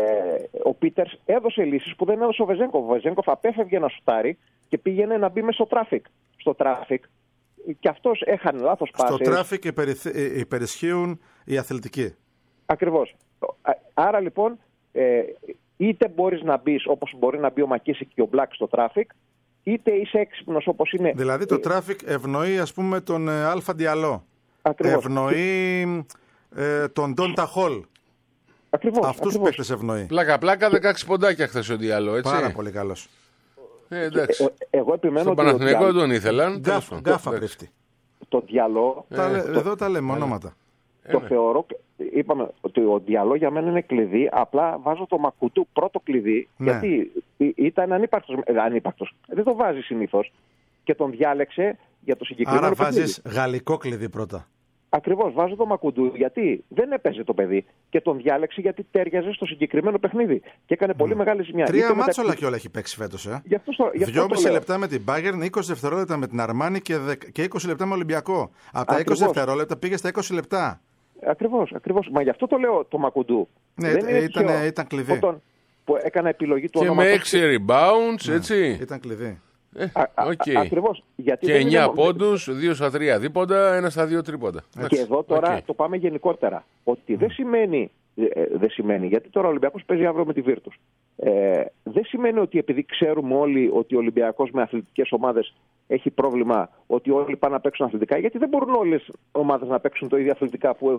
ο Πίτερς έδωσε λύσεις που δεν έδωσε ο Βεζένκοφ. Ο Βεζένκοφ απέφευγε να σουτάρει και πήγαινε να μπει μέσα στο τράφικ. Στο τράφικ. Και αυτός έχανε λάθος πάσες. Στο τράφικ υπερισχύουν οι αθλητικοί. Ακριβώς. Άρα λοιπόν, ε, είτε μπορείς να μπει όπως μπορεί να μπει ο Μακίσικ και ο Μπλακ στο τράφικ, είτε είσαι έξυπνος όπως είναι. Δηλαδή το τράφικ ευνοεί, ας πούμε, τον ε, Αλφα Διαλό. Ακριβώς. Ευνοεί ε, τον Ντόντα Χολ. Ακριβώς, αυτούς που παίκτες ευνοεί. Πλάκα-πλάκα, δεκαέξι ποντάκια χθες ο Διάλο, έτσι. Πάρα πολύ καλός. Ε, εντάξει. Ε, εγώ επιμένω. Στον Παναθηναϊκό δεν τον ήθελαν. Γκάφα, γκάφα πέφτει. Το Διάλο. Ε, εδώ τα λέμε ονόματα. Το ε, θεωρώ, είπαμε ότι ο Διάλο για μένα είναι κλειδί, απλά βάζω το Μακουντού πρώτο κλειδί, ναι. γιατί ήταν ανύπαρκτος, ανύπαρκτος. Δεν το βάζει συνήθως και τον διάλεξε για το συγκεκριμένο. Άρα βάζεις γαλλικό κλειδί πρώτα. Ακριβώς, βάζω το Μακουντού γιατί δεν έπαιζε το παιδί και τον διάλεξε γιατί τέριαζε στο συγκεκριμένο παιχνίδι και έκανε mm. πολύ μεγάλη ζημιά. Τρία μάτς όλα και όλα έχει παίξει φέτος. Ε. Δυόμιση λεπτά με την Bayern, είκοσι δευτερόλεπτα με την Αρμάνι και, δε... και είκοσι λεπτά με Ολυμπιακό. Από τα είκοσι δευτερόλεπτα πήγε στα είκοσι λεπτά. Ακριβώς, ακριβώς. Μα γι' αυτό το λέω το Μακουντού. Ναι, δεν ήταν, ήταν, ήταν κλειδί. Τον... Που έκανα επιλογή του και ονόματος. Με έξι rebounds, ναι, έτσι. Ήταν κλειδί. Ε, okay. Ακριβώς. Γιατί και εννιά είναι... πόντους, δύο στα τρία δίποντα, ένα στα δύο τρίποντα. Και εδώ τώρα okay. το πάμε γενικότερα. Ότι mm. δεν σημαίνει, ε, δεν σημαίνει, γιατί τώρα ο Ολυμπιακός παίζει αύριο με τη Βίρτους. Ε, δεν σημαίνει ότι επειδή ξέρουμε όλοι ότι ο Ολυμπιακός με αθλητικές ομάδες έχει πρόβλημα, ότι όλοι πάνε να παίξουν αθλητικά, γιατί δεν μπορούν όλες οι ομάδες να παίξουν το ίδιο αθλητικά που.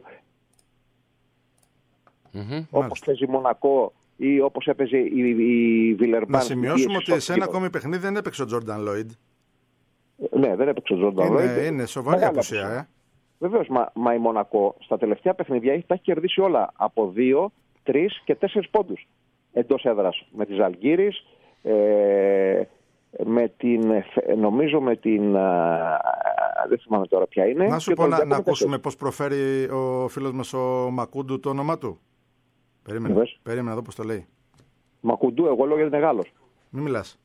Mm-hmm. Όπως παίζει Μονακό ή όπως έπαιζε η, η Βιλερμπάν. Να σημειώσουμε ότι σε ένα ακόμη παιχνίδι δεν έπαιξε ο Τζόρνταν Λόιντ. Ναι, δεν έπαιξε ο Τζόρνταν Λόιντ. Είναι σοβαρή απουσία, ε. Βεβαίως, μα, μα η Μονακό στα τελευταία παιχνίδια τα έχει κερδίσει όλα από δύο, τρεις και τέσσερις πόντους εντός έδρας. Με τη Ζαλγκίρις, ε, με την, νομίζω με την. Α, δεν θυμάμαι τώρα ποια είναι. Να σου πω να, να ακούσουμε πώς προφέρει ο φίλος μας ο Μακούντου το όνομά του. Περίμενε, Βες. περίμενε να δω πώς το λέει. Μακουντού, εγώ λέω γιατί είναι Γάλλος. Μην μιλάς.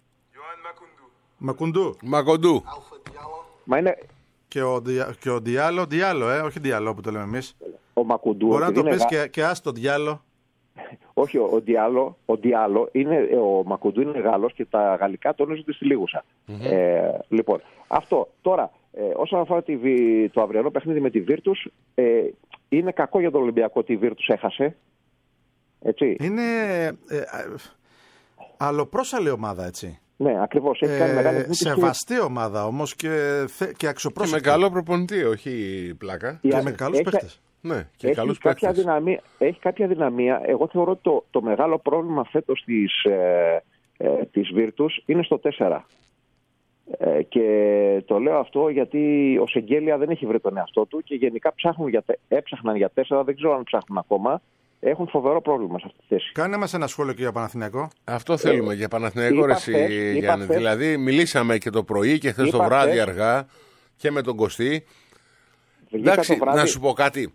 Μακουντού. Μακουντού. Μα είναι. Και ο, δια, και ο Διάλο, Διάλο, ε, όχι Διάλο που το λέμε εμείς. Ο Μακουντού. Μπορεί να το πεις γα... και, και ας το Διάλο. Όχι, ο, ο Διάλο, ο Διάλο είναι, ο Μακουντού είναι Γάλλος και τα γαλλικά τονίζονται στη λίγουσα. Mm-hmm. Ε, λοιπόν, αυτό. Τώρα, ε, όσον αφορά τη, το αυριανό παιχνίδι με τη Βίρτους, ε, είναι κακό για τον Ολυμπιακό ότι η Βίρτους έχασε. Έτσι. Είναι ε, ε, αλλοπρόσαλη ομάδα, έτσι. Ναι, ακριβώς. Έχει κάνει ε, μεγάλη σεβαστή ομάδα όμως και, και αξιοπρόσεκτη. Και με καλό προπονητή, όχι πλάκα. Και με καλούς έχει, παίχτες. Ναι, και έχει, καλούς κάποια παίχτες. δυναμία, έχει κάποια δυναμία. Εγώ θεωρώ ότι το, το μεγάλο πρόβλημα φέτος της, ε, ε, της Βίρτους είναι στο τέσσερα. Ε, και το λέω αυτό γιατί ο Σεγγέλια δεν έχει βρει τον εαυτό του και γενικά ψάχνουν για, έψαχναν για τέσσερα, δεν ξέρω αν ψάχνουν ακόμα. Έχουν φοβερό πρόβλημα σε αυτή τη θέση. Κάνε μας ένα σχόλιο και για Παναθηναϊκό. Αυτό θέλουμε, ε, για Παναθηναϊκό, ρε εσύ, Γιάννη. Δηλαδή, μιλήσαμε και το πρωί και χθες το βράδυ θες. αργά και με τον Κωστή. Εντάξει, βράδυ... να σου πω κάτι.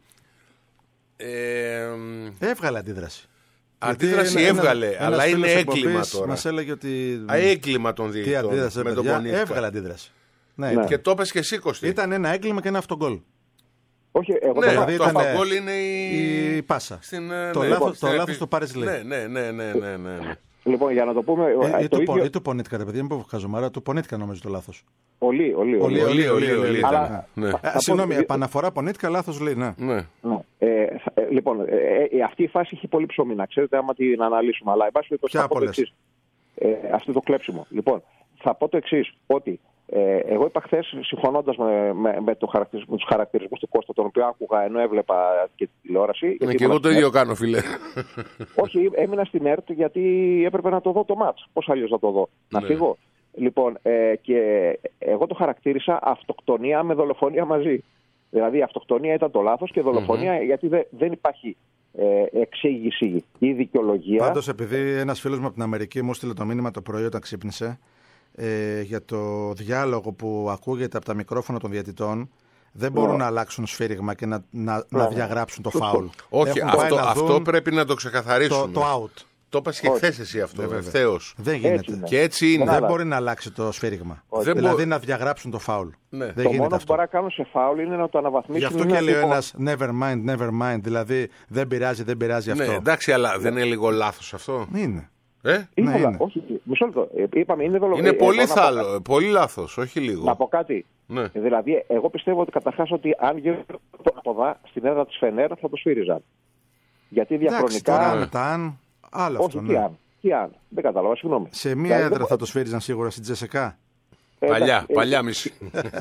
Ε, έβγαλε αντίδραση. Αντίδραση ένα, έβγαλε, ένα, αλλά ένας είναι έγκλημα τώρα. Μας έλεγε ότι. Α, έγκλημα τον διαιτητών. Με τον Πονίτκα. Έβγαλε αντίδραση. Ναι, ναι. Και το έπες και εσύ, Κωστή. Ήταν ένα έγκλημα και ένα αυτογκόλ. Όχι, εγώ ναι, δηλαδή το αυτογκόλ είναι η... η πάσα. Στην, το ναι, λάθος, στην το λάθος του Πάρης λέει. Ναι, ναι, ναι, ναι, ναι, ναι. Λοιπόν, για να το πούμε. Ε, ή το του ίδιο... το Πονίτκα, ρε παιδί, μην πω χαζομάρα, του Πονίτκα νομίζω το λάθος. Ολί, ολί, ολί. Ολί, ολί, ολί. Συγγνώμη, επαναφορά Πονίτκα, λάθος λέει, ναι. ναι. ναι. Ε, ε, λοιπόν, ε, ε, αυτή η φάση έχει πολύ ψωμί, να ξέρετε, άμα την αναλύσουμε. Αλλά, εν πάση περιπτώσει, ε, αυτό το κλέψιμο. Λοιπόν, θα πω το εξής, ότι ε, εγώ είπα χθες, συμφωνώντας με, με, με, το χαρακτηρισμό, με τους χαρακτηρισμούς του Κώστα, τον οποίο άκουγα ενώ έβλεπα και τη τηλεόραση. Ναι, και εγώ το ίδιο κάνω, φίλε. Όχι, έμεινα στην ΕΡΤ γιατί έπρεπε να το δω το μάτς. Πώς αλλιώς να το δω, να ναι. φύγω. Λοιπόν, ε, και εγώ το χαρακτήρισα αυτοκτονία με δολοφονία μαζί. Δηλαδή, η αυτοκτονία ήταν το λάθος και δολοφονία, mm-hmm. γιατί δε, δεν υπάρχει ε, εξήγηση ή δικαιολογία. Πάντως, επειδή ένας φίλος μου από την Αμερική μου στείλε το μήνυμα το πρωί όταν ξύπνησε ε, για το διάλογο που ακούγεται από τα μικρόφωνα των διαιτητών, δεν μπορούν yeah. να αλλάξουν σφύριγμα και να, να, yeah. να διαγράψουν το φάουλ. Όχι, αυτό, αυτό πρέπει να το ξεκαθαρίσουν. Το, το out. Το είπες και χθες εσύ αυτό, ευθέως. Δεν γίνεται. Έτσι και έτσι είναι. Δεν μπορεί να αλλάξει το σφύριγμα. Δεν δηλαδή μπο... να διαγράψουν το φάουλ. Ναι. Δεν το γίνεται μόνο αυτό. που μπορεί να κάνουν σε φάουλ είναι να το αναβαθμίσουν. Γι' αυτό και λέει ο ένας never mind, never mind. Δηλαδή δεν πειράζει, δεν πειράζει αυτό. Ναι, εντάξει, αλλά δεν είναι λίγο λάθος αυτό. Είναι. Ε? Είναι, ναι, είναι. Όχι, μισό λεπτό. Είπαμε, είναι δολο... είναι ε, πολύ, θάλο, πω... πολύ λάθος, όχι λίγο. Να πω κάτι. Ναι. Δηλαδή, εγώ πιστεύω ότι καταρχάς ότι αν γίνει το ποδά στην έδρα της Φενέρ θα το σφύριζαν. Γιατί διαχρονικά. Εντάξει, τώρα μετά αν. Άλλο όχι, αυτό. τι Ναι. αν. Τι αν. Δεν κατάλαβα, συγγνώμη. Σε μία δηλαδή, έδρα δεν... θα το σφύριζαν σίγουρα στην Τζεσεκά. Ε, παλιά, ε, παλιά μισή.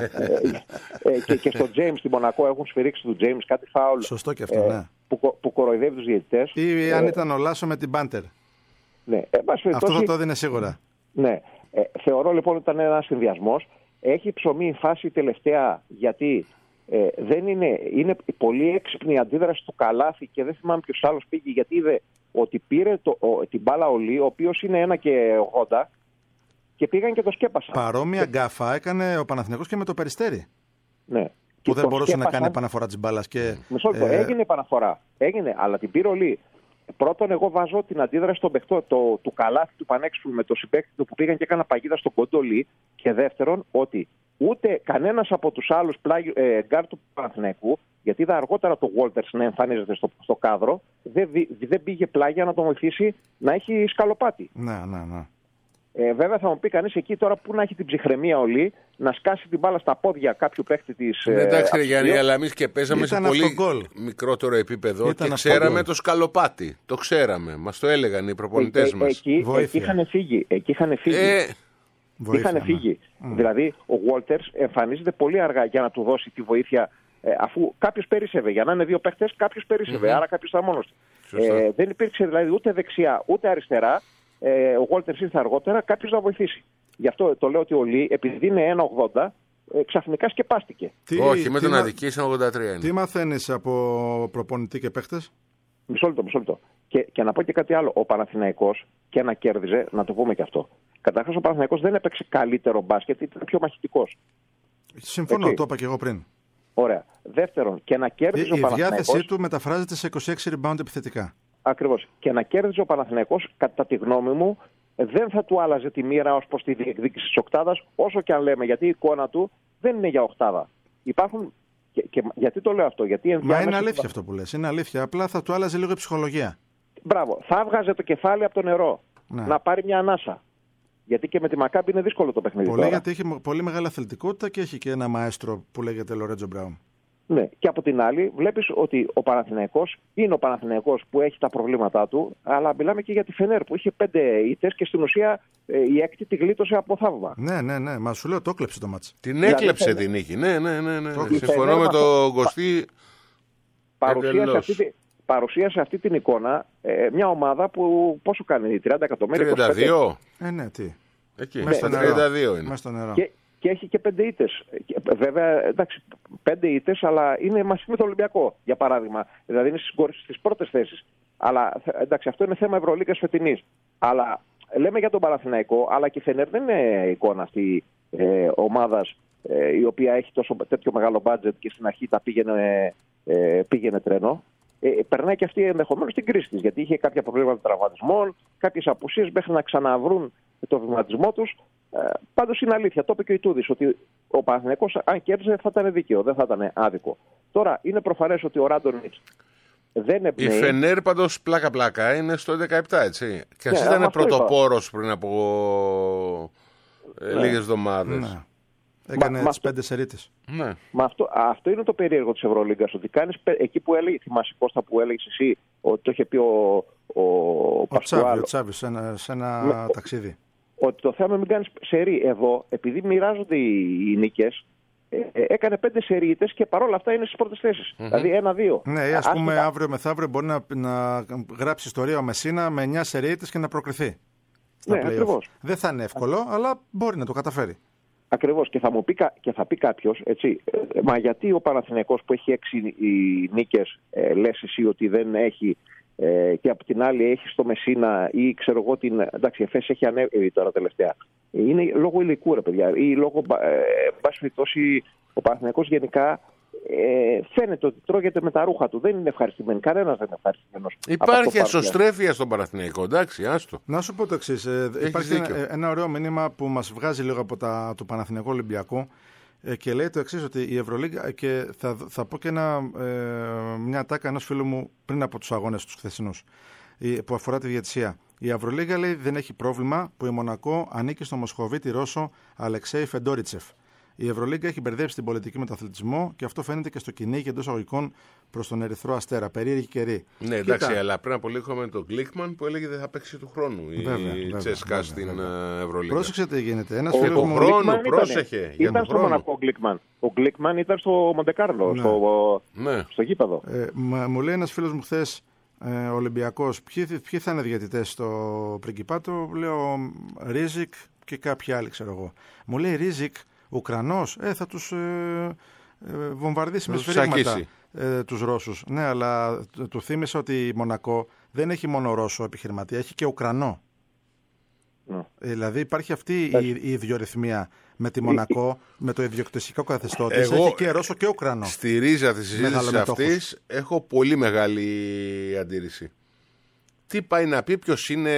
ε, ε, και, και στο James στην Μονακό έχουν σφυρίξει του James κάτι φάουλ. Σωστό και αυτό, ε, ναι. Που, που κοροϊδεύει τους διαιτητές. Ή ε, αν ήταν ο Λάσο με την Πάντερ. Ναι. Ε, αυτό θα το έδινε σίγουρα. Ναι. Ε, θεωρώ λοιπόν ότι ήταν ένας συνδυασμός. Έχει ψωμί η φάση τελευταία γιατί ε, δεν είναι, είναι πολύ έξυπνη η αντίδραση του Καλάθι και δεν θυμάμαι ποιος άλλος πήγε γιατί είδε ότι πήρε το, ο, την μπάλα ο Λί, ο οποίος είναι ένα και ογδόντα και πήγαν και το σκέπασαν. Παρόμοια και... γκάφα έκανε ο Παναθηναϊκός και με το Περιστέρι. Ναι. Που και δεν μπορούσε σκέπασαν... να κάνει επαναφορά της μπάλας. Και... Μισό λεπτό, ε... έγινε επαναφορά. Έγινε, αλλά την πήρε ο Λί. Πρώτον, εγώ βάζω την αντίδραση των παιχτών το, του Καλάθι του Πανέξυπνου με το συμπαίκτη του που πήγαν και έκανα παγίδα στον Κοντολί. Και δεύτερον, ότι ούτε κανένας από τους άλλους ε, γκάρ του Παναθηναϊκού, γιατί είδα αργότερα το Walters να εμφανίζεται στο, στο κάδρο, δεν, δεν πήγε πλάγια να τον βοηθήσει να έχει σκαλοπάτι. Ναι, ναι, ναι. Ε, βέβαια θα μου πει κανείς εκεί τώρα που να έχει την ψυχραιμία όλοι να σκάσει την μπάλα στα πόδια κάποιου παίχτη της. Ναι, εντάξει, ε, ρε Γιάννη, αλλά εμείς και παίζαμε ήταν σε πολύ μικρότερο επίπεδο ήταν και ξέραμε το σκαλοπάτι. Το ξέραμε. Μας το έλεγαν οι προπονητές ε, ε, μας. Εκεί, εκεί είχαν φύγει. Εκεί είχαν φύγει. Ε, Βοήθεια, είχαν φύγει. Ναι. Δηλαδή, ο Walters εμφανίζεται πολύ αργά για να του δώσει τη βοήθεια. Ε, αφού κάποιο περίσσευε. Για να είναι δύο παίχτες, κάποιο περίσσευε. Mm-hmm. Άρα κάποιο ήταν μόνος του. Ε, δεν υπήρξε δηλαδή ούτε δεξιά ούτε αριστερά. Ε, ο Walters ήρθε αργότερα, κάποιο να βοηθήσει. Γι' αυτό το λέω ότι ο Λί, επειδή είναι ένα ογδόντα, ε, ξαφνικά σκεπάστηκε. Τι, Όχι, με τον μα... αδικήσει ογδόντα τρία είναι. Τι μαθαίνεις από προπονητή και παίχτες? Μισό λεπτό, μισό λεπτό. Και, και να πω και κάτι άλλο. Ο Παναθηναϊκός και να κέρδιζε, να το πούμε και αυτό. Καταρχάς, ο Παναθηναϊκός δεν έπαιξε καλύτερο μπάσκετ, ήταν πιο μαχητικός. Συμφωνώ, έτσι. Το είπα και εγώ πριν. Ωραία. Δεύτερον, και να κέρδιζε η, ο Παναθηναϊκός. Η διάθεσή του μεταφράζεται σε είκοσι έξι rebound επιθετικά. Ακριβώς. Και να κέρδιζε ο Παναθηναϊκός, κατά τη γνώμη μου, δεν θα του άλλαζε τη μοίρα ως προς τη διεκδίκηση της οκτάδας, όσο και αν λέμε, γιατί η εικόνα του δεν είναι για οκτάδα. Υπάρχουν. Και, και, γιατί το λέω αυτό, γιατί Μα είναι αλήθεια αυτό που λες. Είναι αλήθεια. Απλά θα του άλλαζε λίγο η ψυχολογία. Μπράβο. Θα έβγαζε το κεφάλι από το νερό. Ναι. Να πάρει μια ανάσα. Γιατί και με τη Μακάμπη είναι δύσκολο το παιχνίδι. Πολύ, τώρα. γιατί έχει πολύ μεγάλη αθλητικότητα και έχει και ένα μαέστρο που λέγεται Λορέτζο Μπράουν. Ναι, και από την άλλη βλέπεις ότι ο Παναθηναϊκός είναι ο Παναθηναϊκός που έχει τα προβλήματά του, αλλά μιλάμε και για τη Φενέρ που είχε πέντε ήττες και στην ουσία ε, η έκτη τη γλίτωσε από θαύμα. Ναι, ναι, ναι, μα σου λέω το έκλεψε το μάτς. Την έκλεψε την νίκη, ναι, ναι, ναι. ναι. Συμφωνώ με τον Κωστή. Παρουσίασε αυτή, παρουσίασε αυτή την εικόνα ε, μια ομάδα που πόσο κάνει, τριάντα εκατομμύρια. τριάντα δύο. Ε, ναι, τι. Εκεί, μέσα στο τριάντα δύο είναι. Μέσα στο νερό. Και, και έχει και πέντε ήττες. Βέβαια, εντάξει, πέντε ήττες, αλλά είναι μαζί με το Ολυμπιακό, για παράδειγμα. Δηλαδή είναι στις πρώτες θέσεις. Αλλά εντάξει, αυτό είναι θέμα Ευρωλίγκας φετινής. Αλλά λέμε για τον Παναθηναϊκό, αλλά και η Φενέρ δεν είναι εικόνα αυτή ε, ομάδας ε, η οποία έχει τόσο, τέτοιο μεγάλο μπάτζετ και στην αρχή τα πήγαινε, ε, πήγαινε τρένο. Ε, περνάει και αυτή ενδεχομένως την κρίση της, γιατί είχε κάποια προβλήματα τραυματισμών, κάποιες απουσίες μέχρι να ξαναβρούν το βηματισμό τους. Ε, πάντως είναι αλήθεια, το είπε και ο Ιτούδης, ότι ο Παναθηναϊκός αν κέρδιζε θα ήταν δίκαιο, δεν θα ήταν άδικο. Τώρα είναι προφανές ότι ο Ράντονιτς δεν εμπνέει. Η Φενέρ πάντως πλάκα-πλάκα είναι στο δεκαεπτά, έτσι. Και ας ναι, ήταν πρωτοπόρος πριν από ναι. λίγες εβδομάδες. Ναι. Έκανε τις πέντε σερίτες. Ναι. Μα αυτό, αυτό είναι το περίεργο της Ευρωλίγκας, ότι κάνεις εκεί που έλεγε, θυμάσαι Κώστα που έλεγες εσύ, ότι το είχε πει ο, ο, ο Πασκουάλ. Ο Τσάβη σε ένα, σε ένα με, ταξίδι. Ότι το θέμα μην κάνεις σερί. Εδώ, επειδή μοιράζονται οι, οι νίκες, ε, ε, έκανε πέντε σερίτες και παρόλα αυτά είναι στις πρώτες θέσεις. Mm-hmm. Δηλαδή ένα-δύο. Ναι, ας πούμε Άσχετα... αύριο μεθαύριο μπορεί να, να γράψει ιστορία ο Μεσίνα με εννιά σερίτες και να προκριθεί. στα Ναι, play-off. ακριβώς. Δεν θα είναι εύκολο, αλλά μπορεί να το καταφέρει. Ακριβώς. Και θα μου πει, και θα πει κάποιος, έτσι, ε, μα γιατί ο Παναθηναϊκός που έχει έξι νίκες, ε, λες εσύ ότι δεν έχει, ε, και από την άλλη έχει στο Μεσίνα ή ξέρω εγώ την. Εντάξει, η ΕΦΕΣ έχει ανέβει τώρα τελευταία. Είναι λόγω υλικού, ρε παιδιά, ή λόγω. Ε, πάση περιπτώσει, ο Παναθηναϊκός γενικά. Ε, φαίνεται ότι τρώγεται με τα ρούχα του. Δεν είναι ευχαριστημένο. Κανένας δεν είναι ευχαριστημένος. Υπάρχει ασωστρέφεια στον Παναθηναϊκό, εντάξει, άστο. Να σου πω το εξής. Ε, υπάρχει ένα, ένα ωραίο μήνυμα που μας βγάζει λίγο από τα, του Παναθηναϊκού Ολυμπιακού ε, και λέει το εξής, ότι η Ευρωλίγκα, και θα, θα πω και ένα, ε, μια ατάκα ενός φίλου μου πριν από τους αγώνες τους χθεσινούς, που αφορά τη διαιτησία. Η Ευρωλίγκα, λέει, δεν έχει πρόβλημα που η Μονακό ανήκει στο Μοσχοβίτη Ρώσο Αλεξέη Φεντόριτσεφ. Η Ευρωλίγκα έχει μπερδέψει την πολιτική με τον αθλητισμό και αυτό φαίνεται και στο κυνήγι εντός αγωγικών προς τον Ερυθρό Αστέρα. Περίεργη καιρή. Ναι, εντάξει, Κοίτα. Αλλά πριν από λίγο είχαμε τον Γκλίκμαν που έλεγε δεν θα παίξει του χρόνου η Τσέσκα στην Ευρωλίγκα. Πρόσεξε τι γίνεται. Ένας ο φίλος μου. Χρόνου, πρόσεχε. Ήταν στο Μονακό ο Γκλίκμαν. Ο Γκλίκμαν ήταν στο Μοντεκάρλο, ναι. στο, ναι. στο γήπεδο. Ε, μα, μου λέει ένας φίλος μου χθες, ε, Ολυμπιακός, ποιοι, ποιοι θα είναι διαιτητές στο Πριγκιπάτο. Λέω Ρίζικ και κάποιοι άλλοι, ξέρω εγώ. Μου λέει Ρίζικ. Ουκρανός, ε, θα τους ε, ε, βομβαρδίσει με σφυρίγματα ε, τους Ρώσους. Ναι, αλλά του θύμισα ότι η Μονακό δεν έχει μόνο Ρώσο επιχειρηματία, έχει και Ουκρανό. Mm. Ε, δηλαδή υπάρχει αυτή η, η ιδιορυθμία με τη Μονακό, με το ιδιοκτησικό καθεστώς της, έχει και Ρώσο και Ουκρανό. Στη ρίζα της συζήτησης αυτής έχω πολύ μεγάλη αντίρρηση. Τι πάει να πει, ποιος είναι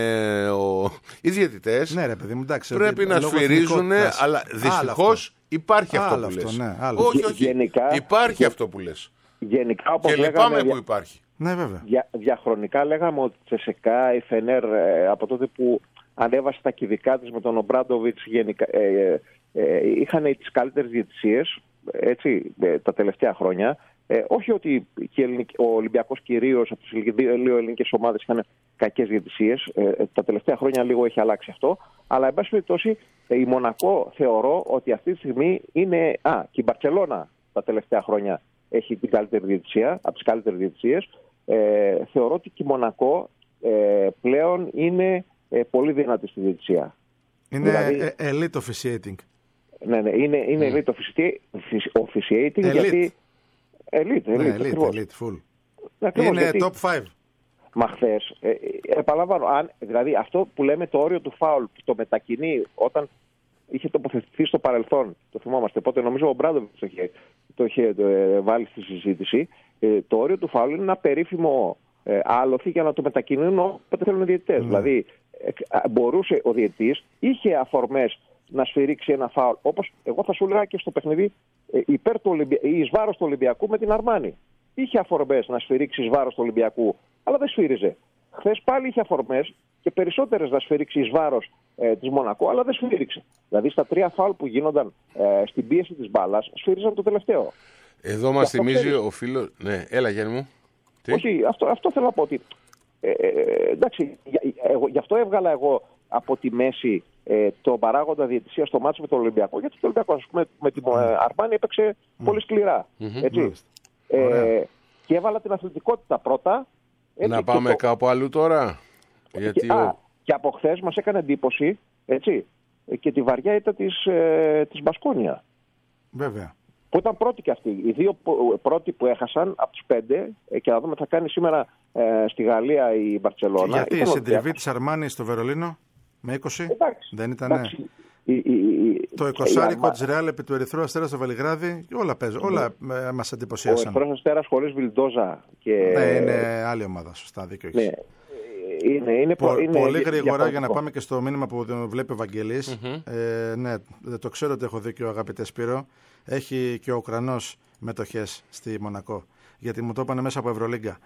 ο... οι διαιτητές. Ναι, ρε παιδί μου, εντάξει, πρέπει να σφυρίζουν, αλλά δυστυχώς υπάρχει αυτό, αυτό που λες. Ναι, όχι, όχι, γενικά, υπάρχει γε... αυτό που λες. Γενικά, όπως και λέγαμε, λυπάμαι που υπάρχει. Ναι, βέβαια. Δια, διαχρονικά λέγαμε ότι η Τσεσεκά, η Φενέρ, ε, από τότε που ανέβασε τα κυβικά της με τον Ομπράντοβιτς, γενικά, ε, ε, ε, είχαν τις καλύτερες διαιτησίες, έτσι, ε, τα τελευταία χρόνια. Ε, όχι ότι και ο Ολυμπιακός κυρίως από τις δύο ελληνικές ομάδες είχαν κακές διαιτησίες. Ε, τα τελευταία χρόνια λίγο έχει αλλάξει αυτό. Αλλά, εν πάση περιπτώσει, η Μονακό θεωρώ ότι αυτή τη στιγμή είναι. Α, και η Μπαρτσελώνα τα τελευταία χρόνια έχει την καλύτερη διαιτησία, από τις καλύτερες διαιτησίες. Ε, θεωρώ ότι και η Μονακό ε, πλέον είναι ε, πολύ δυνατή στη διαιτησία. Είναι δηλαδή, elite officiating. Ναι, ναι, είναι, είναι mm. elite officiating, elite. γιατί. Elite, elite, ναι, elite, elite, full. Ακριβώς, είναι γιατί... top five. Μα χθες, ε, επαναλαμβάνω, αν, δηλαδή αυτό που λέμε το όριο του φάουλ, που το μετακινεί όταν είχε τοποθετηθεί στο παρελθόν, το θυμόμαστε, οπότε νομίζω ο Μπράντοβιτς το είχε, το είχε ε, βάλει στη συζήτηση, ε, το όριο του φάουλ είναι ένα περίφημο ε, άλοθη για να το μετακινούν όποτε θέλουν οι διαιτητές. Mm. Δηλαδή, ε, μπορούσε ο διαιτητής, είχε αφορμές να σφυρίξει ένα φάουλ, όπως εγώ θα σου έλεγα και στο παιχνίδι ε, υπέρ του Ολυμπια... εις βάρος του Ολυμπιακού με την Αρμάνη. Είχε αφορμές να σφυρίξει εις βάρος του Ολυμπιακού, αλλά δεν σφύριζε. Χθες πάλι είχε αφορμές και περισσότερες να σφυρίξει εις βάρος ε, της Μονακό, αλλά δεν σφύριξε. Δηλαδή στα τρία φάουλ που γίνονταν ε, στην πίεση της μπάλας, σφύριζαν το τελευταίο. Εδώ μας θυμίζει θέλει... ο φίλος. Ναι, έλα Γιάννη μου. Τι? Όχι, αυτό, αυτό θέλω να πω ότι. Ε, ε, εντάξει, εγώ, γι' αυτό έβγαλα εγώ από τη μέση ε, το παράγοντα διαιτησία στο μάτσο με τον Ολυμπιακό. Γιατί το Ολυμπιακό, ας πούμε, με την ε, Αρμάνη έπαιξε mm. πολύ σκληρά. Mm-hmm. Έτσι. Ε, και έβαλα την αθλητικότητα πρώτα. Έτσι, να πάμε το... κάπου αλλού τώρα. Γιατί και, ο... α, και από χθες μας έκανε εντύπωση, έτσι, και τη βαριά ήττα της, ε, της Μπασκόνια. Βέβαια. Που ήταν πρώτοι και αυτοί. Οι δύο πρώτοι που έχασαν από τους πέντε, ε, και να δούμε τι θα κάνει σήμερα ε, στη Γαλλία η Μπαρτσελώνα. Γιατί η συντριβή της Αρμάνη στο Βερολίνο με είκοσι εντάξει, δεν ήταν. Εντάξει. Η, η, η, το εικοσάρικο της Ρεάλ επί του Ερυθρού Αστέρα στο Βελιγράδι, όλα παίζουν. Mm. Όλα ε, μας εντυπωσίασαν. Ο Ερυθρός Αστέρας χωρίς Βιλντόζα. Και... Ναι, είναι άλλη ομάδα, σωστά, δίκιο έχεις. Ναι. Είναι, είναι, Πο, είναι, πολύ είναι, γρήγορα για να πάμε και στο μήνυμα που βλέπει ο Βαγγελής. Mm-hmm. Ε, ναι, το ξέρω ότι έχω δίκιο, αγαπητέ Σπύρο. Έχει και ο Ουκρανός μετοχές στη Μονακό. Γιατί μου το είπανε μέσα από Ευρωλίγκα.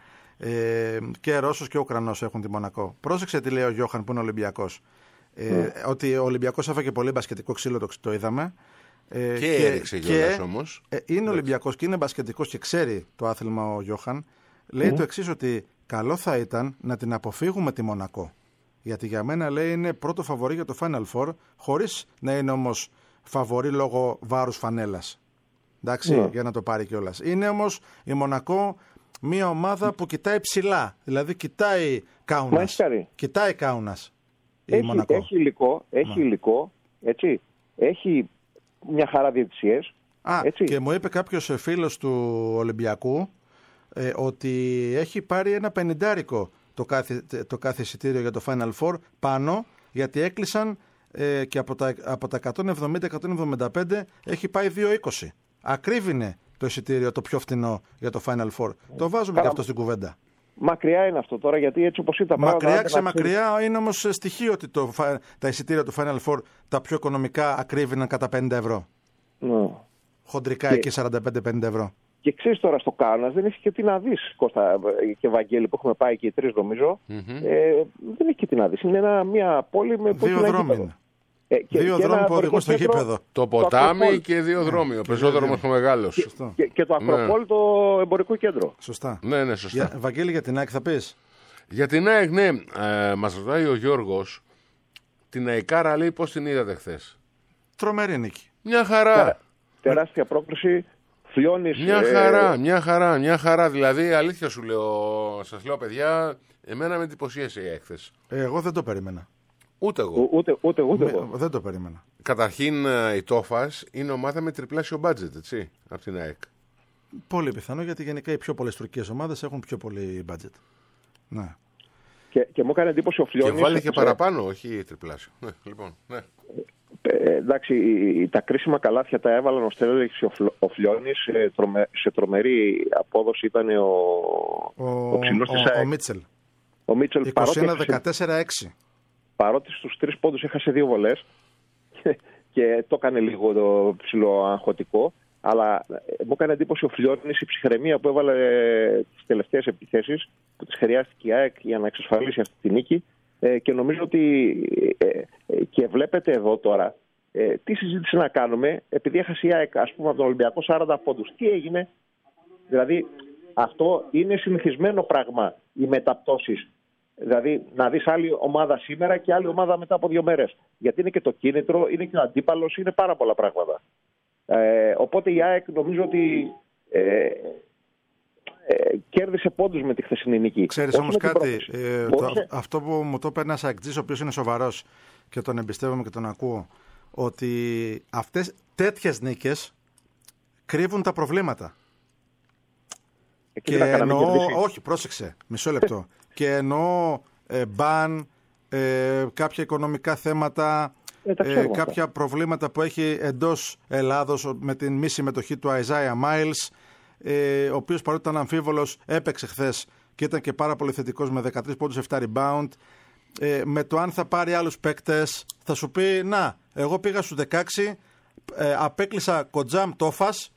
Ε, και Ρώσος και Ουκρανός έχουν τη Μονακό. Πρόσεξε τι λέει ο Γιώχαν που είναι Ολυμπιακός. Ε, mm. Ότι ο Ολυμπιακός έφαγε πολύ μπασκετικό ξύλο, το, το είδαμε. Ε, και, και έριξε κιόλας όμως. Ε, είναι Ολυμπιακός και είναι μπασκετικός και ξέρει το άθλημα ο Γιώχαν. Λέει mm. το εξής, ότι καλό θα ήταν να την αποφύγουμε τη Μονακό. Γιατί για μένα, λέει, είναι πρώτο φαβορί για το Final Four, χωρίς να είναι όμως φαβορί λόγω βάρους φανέλας. Εντάξει, yeah. για να το πάρει κιόλας. Είναι όμως η Μονακό μια ομάδα που κοιτάει ψηλά. Δηλαδή κοιτάει Κάουνας. Κοιτάει Κάουνας. η έχει, Μονακό. Έχει υλικό, έχει Μα. υλικό, έτσι. Έχει μια χαρά διαιτησίες. Α, έτσι. και μου είπε κάποιος φίλος του Ολυμπιακού ε, ότι έχει πάρει ένα πενηντάρικο το κάθε, το κάθε εισιτήριο για το Final Four πάνω, γιατί έκλεισαν ε, και από τα, από τα εκατόν εβδομήντα με εκατόν εβδομήντα πέντε έχει πάει δύο είκοσι. Ακρίβεινε το εισιτήριο το πιο φθηνό για το Final Four. Το βάζουμε Καλά. και αυτό στην κουβέντα. Μακριά είναι αυτό τώρα, γιατί έτσι όπως ήταν τα πράγματα... Μακριά ξεμακριά είναι όμως στοιχείο ότι το, τα εισιτήρια του Final Four τα πιο οικονομικά ακρίβειναν κατά πενήντα ευρώ. Ναι. Χοντρικά Και- εκεί σαράντα πέντε πενήντα ευρώ. Και ξέρεις τώρα στο Κάνας δεν έχει και τι να δεις, Κώστα και Βαγγέλη, που έχουμε πάει και οι τρεις νομίζω. Mm-hmm. Ε, δεν έχει και τι να δεις. Είναι ένα, μια πόλη με... Δύο δρόμοι είναι. Ε, και, Δύο και δρόμοι ένα που οδηγούν στο κέντρο, γήπεδο. Το ποτάμι Ακροπόλ. και δύο δρόμοι. Ο και πεζόδρομος δύο. ο μεγάλος. Σωστό. Και, και το Ακροπόλ το εμπορικό κέντρο. Σωστά. Ναι, ναι, σωστά. Για, Βαγγέλη, για την ΑΕΚ θα πεις. Για την ΑΕΚ, ναι, ε, μας ρωτάει ο Γιώργος, την ΑΕΚΑΡΑ λέει πώς την είδατε χθες. Τρομερή νίκη. Μια χαρά. Τεράστια πρόκριση. Φλιώνεις... Μια ε, χαρά, μια χαρά, μια χαρά. Δηλαδή, αλήθεια σου λέω, σας λέω παιδιά, εμένα με εντυπωσίασε η έκθεση. Ε, εγώ δεν το περίμενα. Ούτε εγώ. ου- Ούτε, ούτε, ούτε Με- εγώ. δεν το περίμενα. Καταρχήν, ε, η Τόφας είναι ομάδα με τριπλάσιο budget, έτσι, από την ΑΕΚ. Πολύ πιθανό, γιατί γενικά οι πιο πολλές τουρκικές ομάδες έχουν πιο πολύ budget. Ναι. Και, και μου έκανε εντύπωση ο Και Φλιώνης... βάλει και ε, παραπάνω, όχι τριπλάσιο. Ναι, λοιπόν, ναι. Ε, εντάξει, οι- τα κρίσιμα καλάθια τα έβαλαν ο Στέλεξ, ο, Φλ- ο Φλιώνης, σε, τρομε, σε τρομερή απόδοση ήταν ο, Ο, ο ψηλός της ο, ο ΑΕΚ. Μίτσελ. Ο Μίτσελ, είκοσι παρότι, ένα έχασε- δεκατέσσερα έξι. παρότι στους τρεις πόντους έχασε δύο βολές και, και το έκανε λίγο το ψηλό αγχωτικό, αλλά ε, μου έκανε εντύπωση ο Φλιώνης η ψυχραιμία που έβαλε ε, τις τελευταίες επιθέσεις, που τις χρειάστηκε η ΑΕΚ για να εξασφαλίσει αυτή τη νίκη. Ε, και νομίζω ότι ε, ε, και βλέπετε εδώ τώρα ε, τι συζήτηση να κάνουμε, επειδή έχασε η ΑΕΚ, ας πούμε, από τον Ολυμπιακό σαράντα πόντους. Τι έγινε? Δηλαδή αυτό είναι συνηθισμένο πράγμα, οι μεταπτώσεις. Δηλαδή να δεις άλλη ομάδα σήμερα και άλλη ομάδα μετά από δύο μέρες. Γιατί είναι και το κίνητρο, είναι και ο αντίπαλος, είναι πάρα πολλά πράγματα. Ε, οπότε η ΑΕΚ νομίζω ότι ε, ε, κέρδισε πόντους με τη χθεσινή νίκη. Ξέρεις Όχι όμως με την κάτι, πρόκληση. ε, Μπορούσε- το, αυτό που μου το είπε ένας αεκτζής, ο οποίος είναι σοβαρός και τον εμπιστεύομαι και τον ακούω, ότι αυτές τέτοιες νίκες κρύβουν τα προβλήματα. Εκεί Και δεν θα κάναμε εννοώ, κερδίσει. όχι, πρόσεξε, μισό λεπτό. Και εννοώ ε, μπαν, ε, κάποια οικονομικά θέματα, Ε, τα ε, ξέρουμε κάποια προβλήματα που έχει εντός Ελλάδος με την μη συμμετοχή του Isaiah Miles, ε, ο οποίος παρότι ήταν αμφίβολος έπαιξε χθες και ήταν και πάρα πολύ θετικός με δεκατρείς πόντους, επτά rebound. Ε, με το αν θα πάρει άλλους παίκτες, θα σου πει να, εγώ πήγα στους δεκαέξι, ε, απέκλεισα Κοτζάμ Τόφας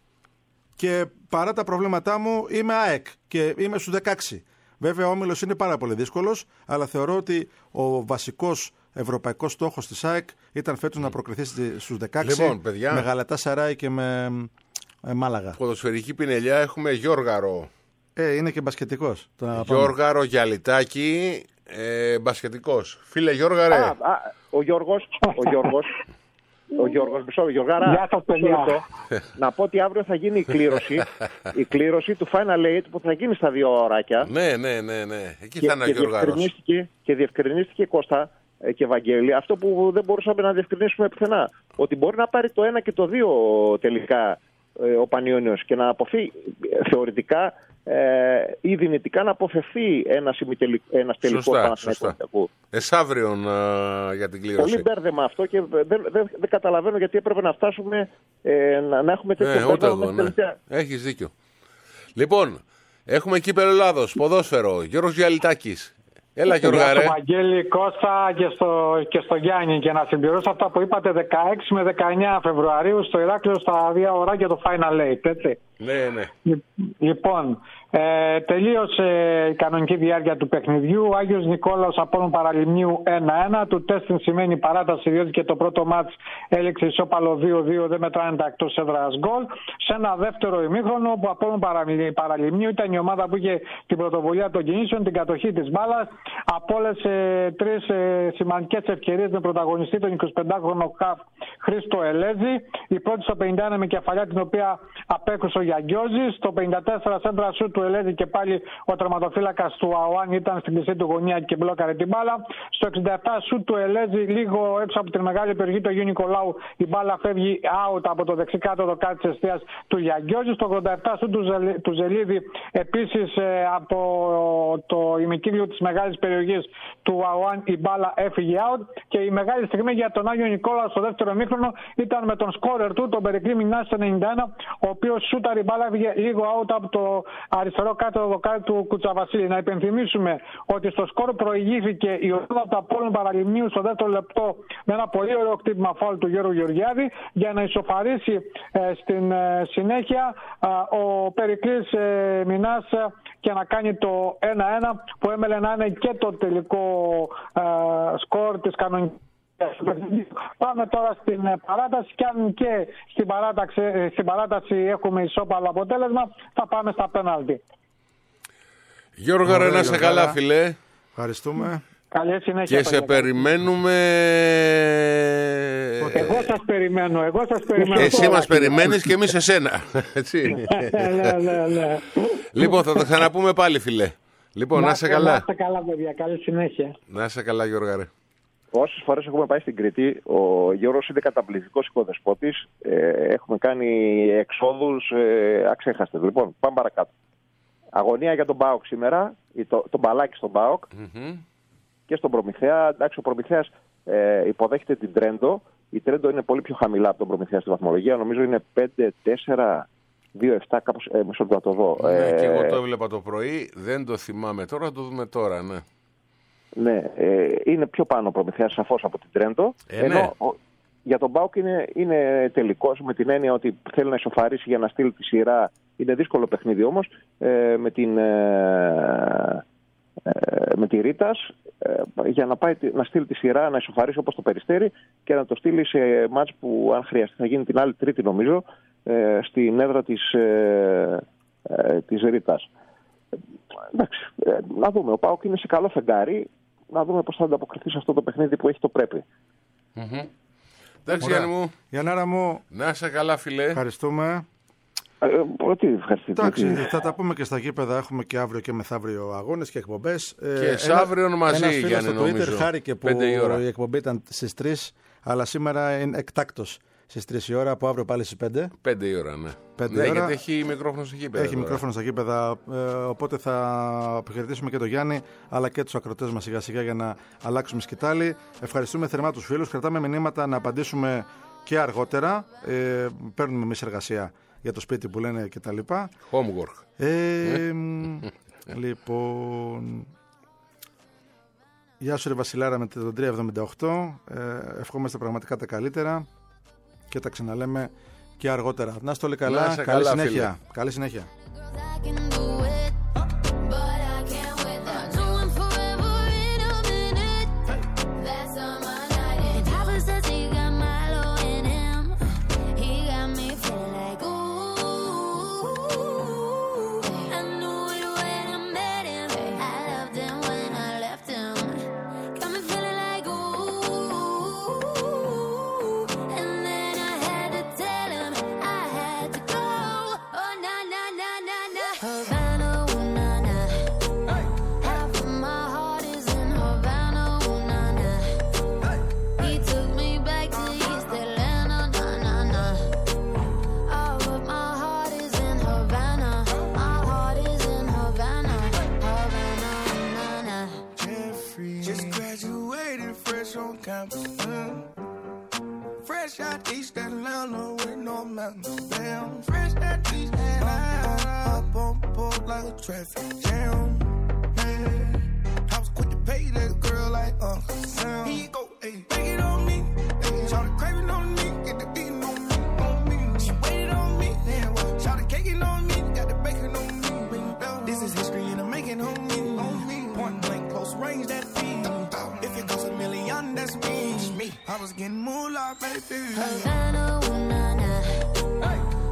και παρά τα προβλήματά μου είμαι ΑΕΚ και είμαι στους δεκαέξι. Βέβαια ο όμιλος είναι πάρα πολύ δύσκολος, αλλά θεωρώ ότι ο βασικός ευρωπαϊκός στόχος της ΑΕΚ ήταν φέτος να προκριθεί στους δεκαέξι Λοιπόν, παιδιά. με Γαλατά Σαράι και με ε, Μάλαγα. Ποδοσφαιρική πινελιά έχουμε Γιώργαρο. Ε, είναι και μπασκετικός. Τον αγαπάμε. Γιώργαρο Γιαλιτάκη, ε, μπασκετικός. Φίλε Γιώργαρε. Α, α, ο Γιώργος, ο Γιώργος, ο Γιώργος, μισό, Γιωργάρα, Γεια σας, παιδιά. μισό λεπτό. Να πω ότι αύριο θα γίνει η κλήρωση, η κλήρωση του Final Eight που θα γίνει στα δύο ωράκια. Ναι, ναι, ναι, ναι. Εκεί Και, θα είναι ο και, Γιώργαρος. διευκρινίστηκε, και διευκρινίστηκε Κώστα ε, και Βαγγέλη αυτό που δεν μπορούσαμε να διευκρινίσουμε πουθενά. Ότι μπορεί να πάρει το ένα και το δύο τελικά ε, ο Πανιόνιος και να αποφύγει ε, θεωρητικά ε, ή δυνητικά να αποφευθεί ένας, ημιτελικ- ένας τελικός Σωστά, Παναθηναϊκού. Εσάβριον α, για την κλήρωση. Πολύ μπέρδεμα αυτό και δεν, δεν, δεν καταλαβαίνω γιατί έπρεπε να φτάσουμε ε, να, να έχουμε τέτοιο Ναι, ούτε μπέρδεμα εγώ, μέχρι ναι. τελευταία. Έχεις δίκιο. Λοιπόν, έχουμε κύπελλο Ελλάδος, ποδόσφαιρο, Γιώργος Γιαλιτάκης. Έλα Γεια Γιώργαρε. στο Βαγγέλη, Κώστα και στο, και στο Γιάννη. Και να συμπληρώσω αυτά που είπατε, δεκαέξι με δεκαεννιά Φεβρουαρίου στο Ηράκλειο στα δύο ωράκια το Final Eight, έτσι. Ναι, ναι. Λοιπόν, ε, τελείωσε η κανονική διάρκεια του παιχνιδιού. Ο Άγιος Νικόλαος Απόλλων Παραλιμνίου ένα ένα. Του τέστην σημαίνει παράταση, διότι και το πρώτο μάτς έληξε ισόπαλο δύο δύο, δεν μετράνε τα εκτός έδρας γκολ. Σε ένα δεύτερο ημίχρονο που Απόλλων Παραλιμνίου ήταν η ομάδα που είχε την πρωτοβουλία των κινήσεων, την κατοχή της μπάλας. Απόλυσε τρεις ε, σημαντικές ευκαιρίες με πρωταγωνιστή τον εικοσιπεντάχρονο Χαφ Χρήστο Ελέζη. Η πρώτη στο πενήντα ένα με κεφαλιά, την οποία απέκρουσε ο Γιαγκιόζης. Το πενήντα τέσσερα σέντρα σου του Ελέδη και πάλι ο τερματοφύλακας του Αουάν ήταν στην κλεισή του γωνία και μπλόκαρε την μπάλα. Στο εξήντα επτά σου του Ελέδη, λίγο έξω από την μεγάλη περιοχή του Αγίου Νικολάου, η μπάλα φεύγει out από το δεξικάτω δοκάρι της εστίας του Γιαγκιόζη. Στο ογδόντα επτά σου του, Ζελ, του Ζελίδη, επίσης ε, από το ημικύκλιο της μεγάλης περιοχής του Αουάν, η μπάλα έφυγε out. Και η μεγάλη στιγμή για τον Άγιο Νικόλαο στο δεύτερο ημίχρονο ήταν με τον σκόρερ του, τον Περικλή Μινάση ενενήντα ένα, ο οποίος σούταρε, η μπάλα έφυγε λίγο out από το αριστερό κάτω δοκάρι του Κουτσαβασίλη. Να υπενθυμίσουμε ότι στο σκορ προηγήθηκε η ομάδα του Απόλλων Παραλιμνίου στο δεύτερο λεπτό με ένα πολύ ωραίο χτύπημα φάουλ του Γιώργου Γεωργιάδη για να ισοφαρίσει ε, στην ε, συνέχεια ε, ο Περικλής ε, Μινάς και να κάνει το ένα ένα που έμελε να είναι και το τελικό ε, σκορ της κανονικής. Πάμε τώρα στην παράταση και αν και στην παράταση, στην παράταση έχουμε ισόπαλο αποτέλεσμα, θα πάμε στα πέναλτι. Γιώργο, ρε, να σε καλά, φιλέ. Ευχαριστούμε. Καλή συνέχεια. Και σε περιμένουμε. Εγώ σας περιμένω, εγώ σας περιμένω. Εσύ μας περιμένεις και εμείς εσένα. Έτσι. ναι, ναι, ναι. Λοιπόν, θα τα ξαναπούμε πάλι, φιλέ. Λοιπόν, να σε καλά. Να σε καλά, παιδιά. Καλή συνέχεια. Να σε καλά, Γιώργο, ρε. Όσες φορές έχουμε πάει στην Κρήτη, ο Γιώργος είναι καταπληκτικός οικοδεσπότης. Ε, έχουμε κάνει εξόδους ε, αξέχαστες. Λοιπόν, πάμε παρακάτω. Αγωνία για τον ΠΑΟΚ σήμερα, το, το μπαλάκι στον ΠΑΟΚ Mm-hmm. και στον Προμηθέα. Εντάξει, ο Προμηθέας ε, υποδέχεται την Τρέντο. Η Τρέντο είναι πολύ πιο χαμηλά από τον Προμηθέα στη βαθμολογία. Νομίζω είναι πέντε τέσσερα δύο επτά, κάπως ε, μισό λεπτό να το δω. Ναι, ε, και εγώ το έβλεπα το πρωί, δεν το θυμάμαι τώρα, το δούμε τώρα, ναι. Ναι, ε, είναι πιο πάνω ο Προμηθέας σαφώς από την Τρέντο. Ε, ενώ ναι. ο, για τον ΠΑΟΚ είναι, είναι τελικός, με την έννοια ότι θέλει να ισοφαρίσει για να στείλει τη σειρά. Είναι δύσκολο παιχνίδι όμως ε, με την ε, ε, με τη Ρίτας ε, για να, πάει, να στείλει τη σειρά, να ισοφαρίσει όπως το Περιστέρι και να το στείλει σε μάτς που αν χρειαστεί θα γίνει την άλλη Τρίτη νομίζω ε, στην έδρα της, ε, ε, της Ρίτας. Εντάξει, ε, να δούμε. Ο ΠΑΟΚ είναι σε καλό φεγγάρι. Να δούμε πώς θα ανταποκριθεί σε αυτό το παιχνίδι που έχει το πρέπει. Mm-hmm. Εντάξει, Γιάννη μου. Γιαννάρα μου. Να είσαι καλά, φιλέ. Ευχαριστούμε. Ε, τι ευχαριστείτε. Εντάξει, θα τα πούμε και στα γήπεδα. Έχουμε και αύριο και μεθαύριο αγώνες και εκπομπές. Και ε, σαύριο μαζί, ένας Γιάννη, στο νομίζω. Twitter χάρηκε που η εκπομπή ήταν στις τρεις, αλλά σήμερα είναι εκτάκτος στις τρεις η ώρα, από αύριο πάλι στις πέντε. πέντε η ώρα, ναι. πέντε ναι, ώρα. γιατί έχει μικρόφωνο στα γήπεδα. Έχει μικρόφωνο στα γήπεδα, ε, οπότε θα αποχαιρετήσουμε και τον Γιάννη, αλλά και τους ακροτές μας σιγά σιγά για να αλλάξουμε σκητάλη. Ευχαριστούμε θερμά τους φίλους. Κρατάμε μηνύματα να απαντήσουμε και αργότερα. Ε, παίρνουμε εμείς εργασία για το σπίτι που λένε και τα λοιπά. Homework. Ε, λοιπόν, γεια σου ρε Βασιλάρα με τον τρία εβδομήντα οκτώ. Ε, ευχόμαστε πραγματικά τα καλύτερα και τα ξαναλέμε και αργότερα. Να είστε όλοι καλά. Καλή καλά, συνέχεια. φίλε. Καλή συνέχεια. Fresh out East Atlanta with no mountains down. Fresh out East Atlanta, up on board like a traffic jam. Man, I was quick to pay that girl like Uncle Sam. Here you go, ayy, take it on me. Ayy, shout the craving on me, get the beating on me, on me. She waited on me, then what? Shout the caking on me, got the bacon on me. This is history and I'm making on me, on me. Point blank, close range, that feed. If it goes a million, that's me. I was getting moolah, baby. Havana, ooh, nah, nah. Hey.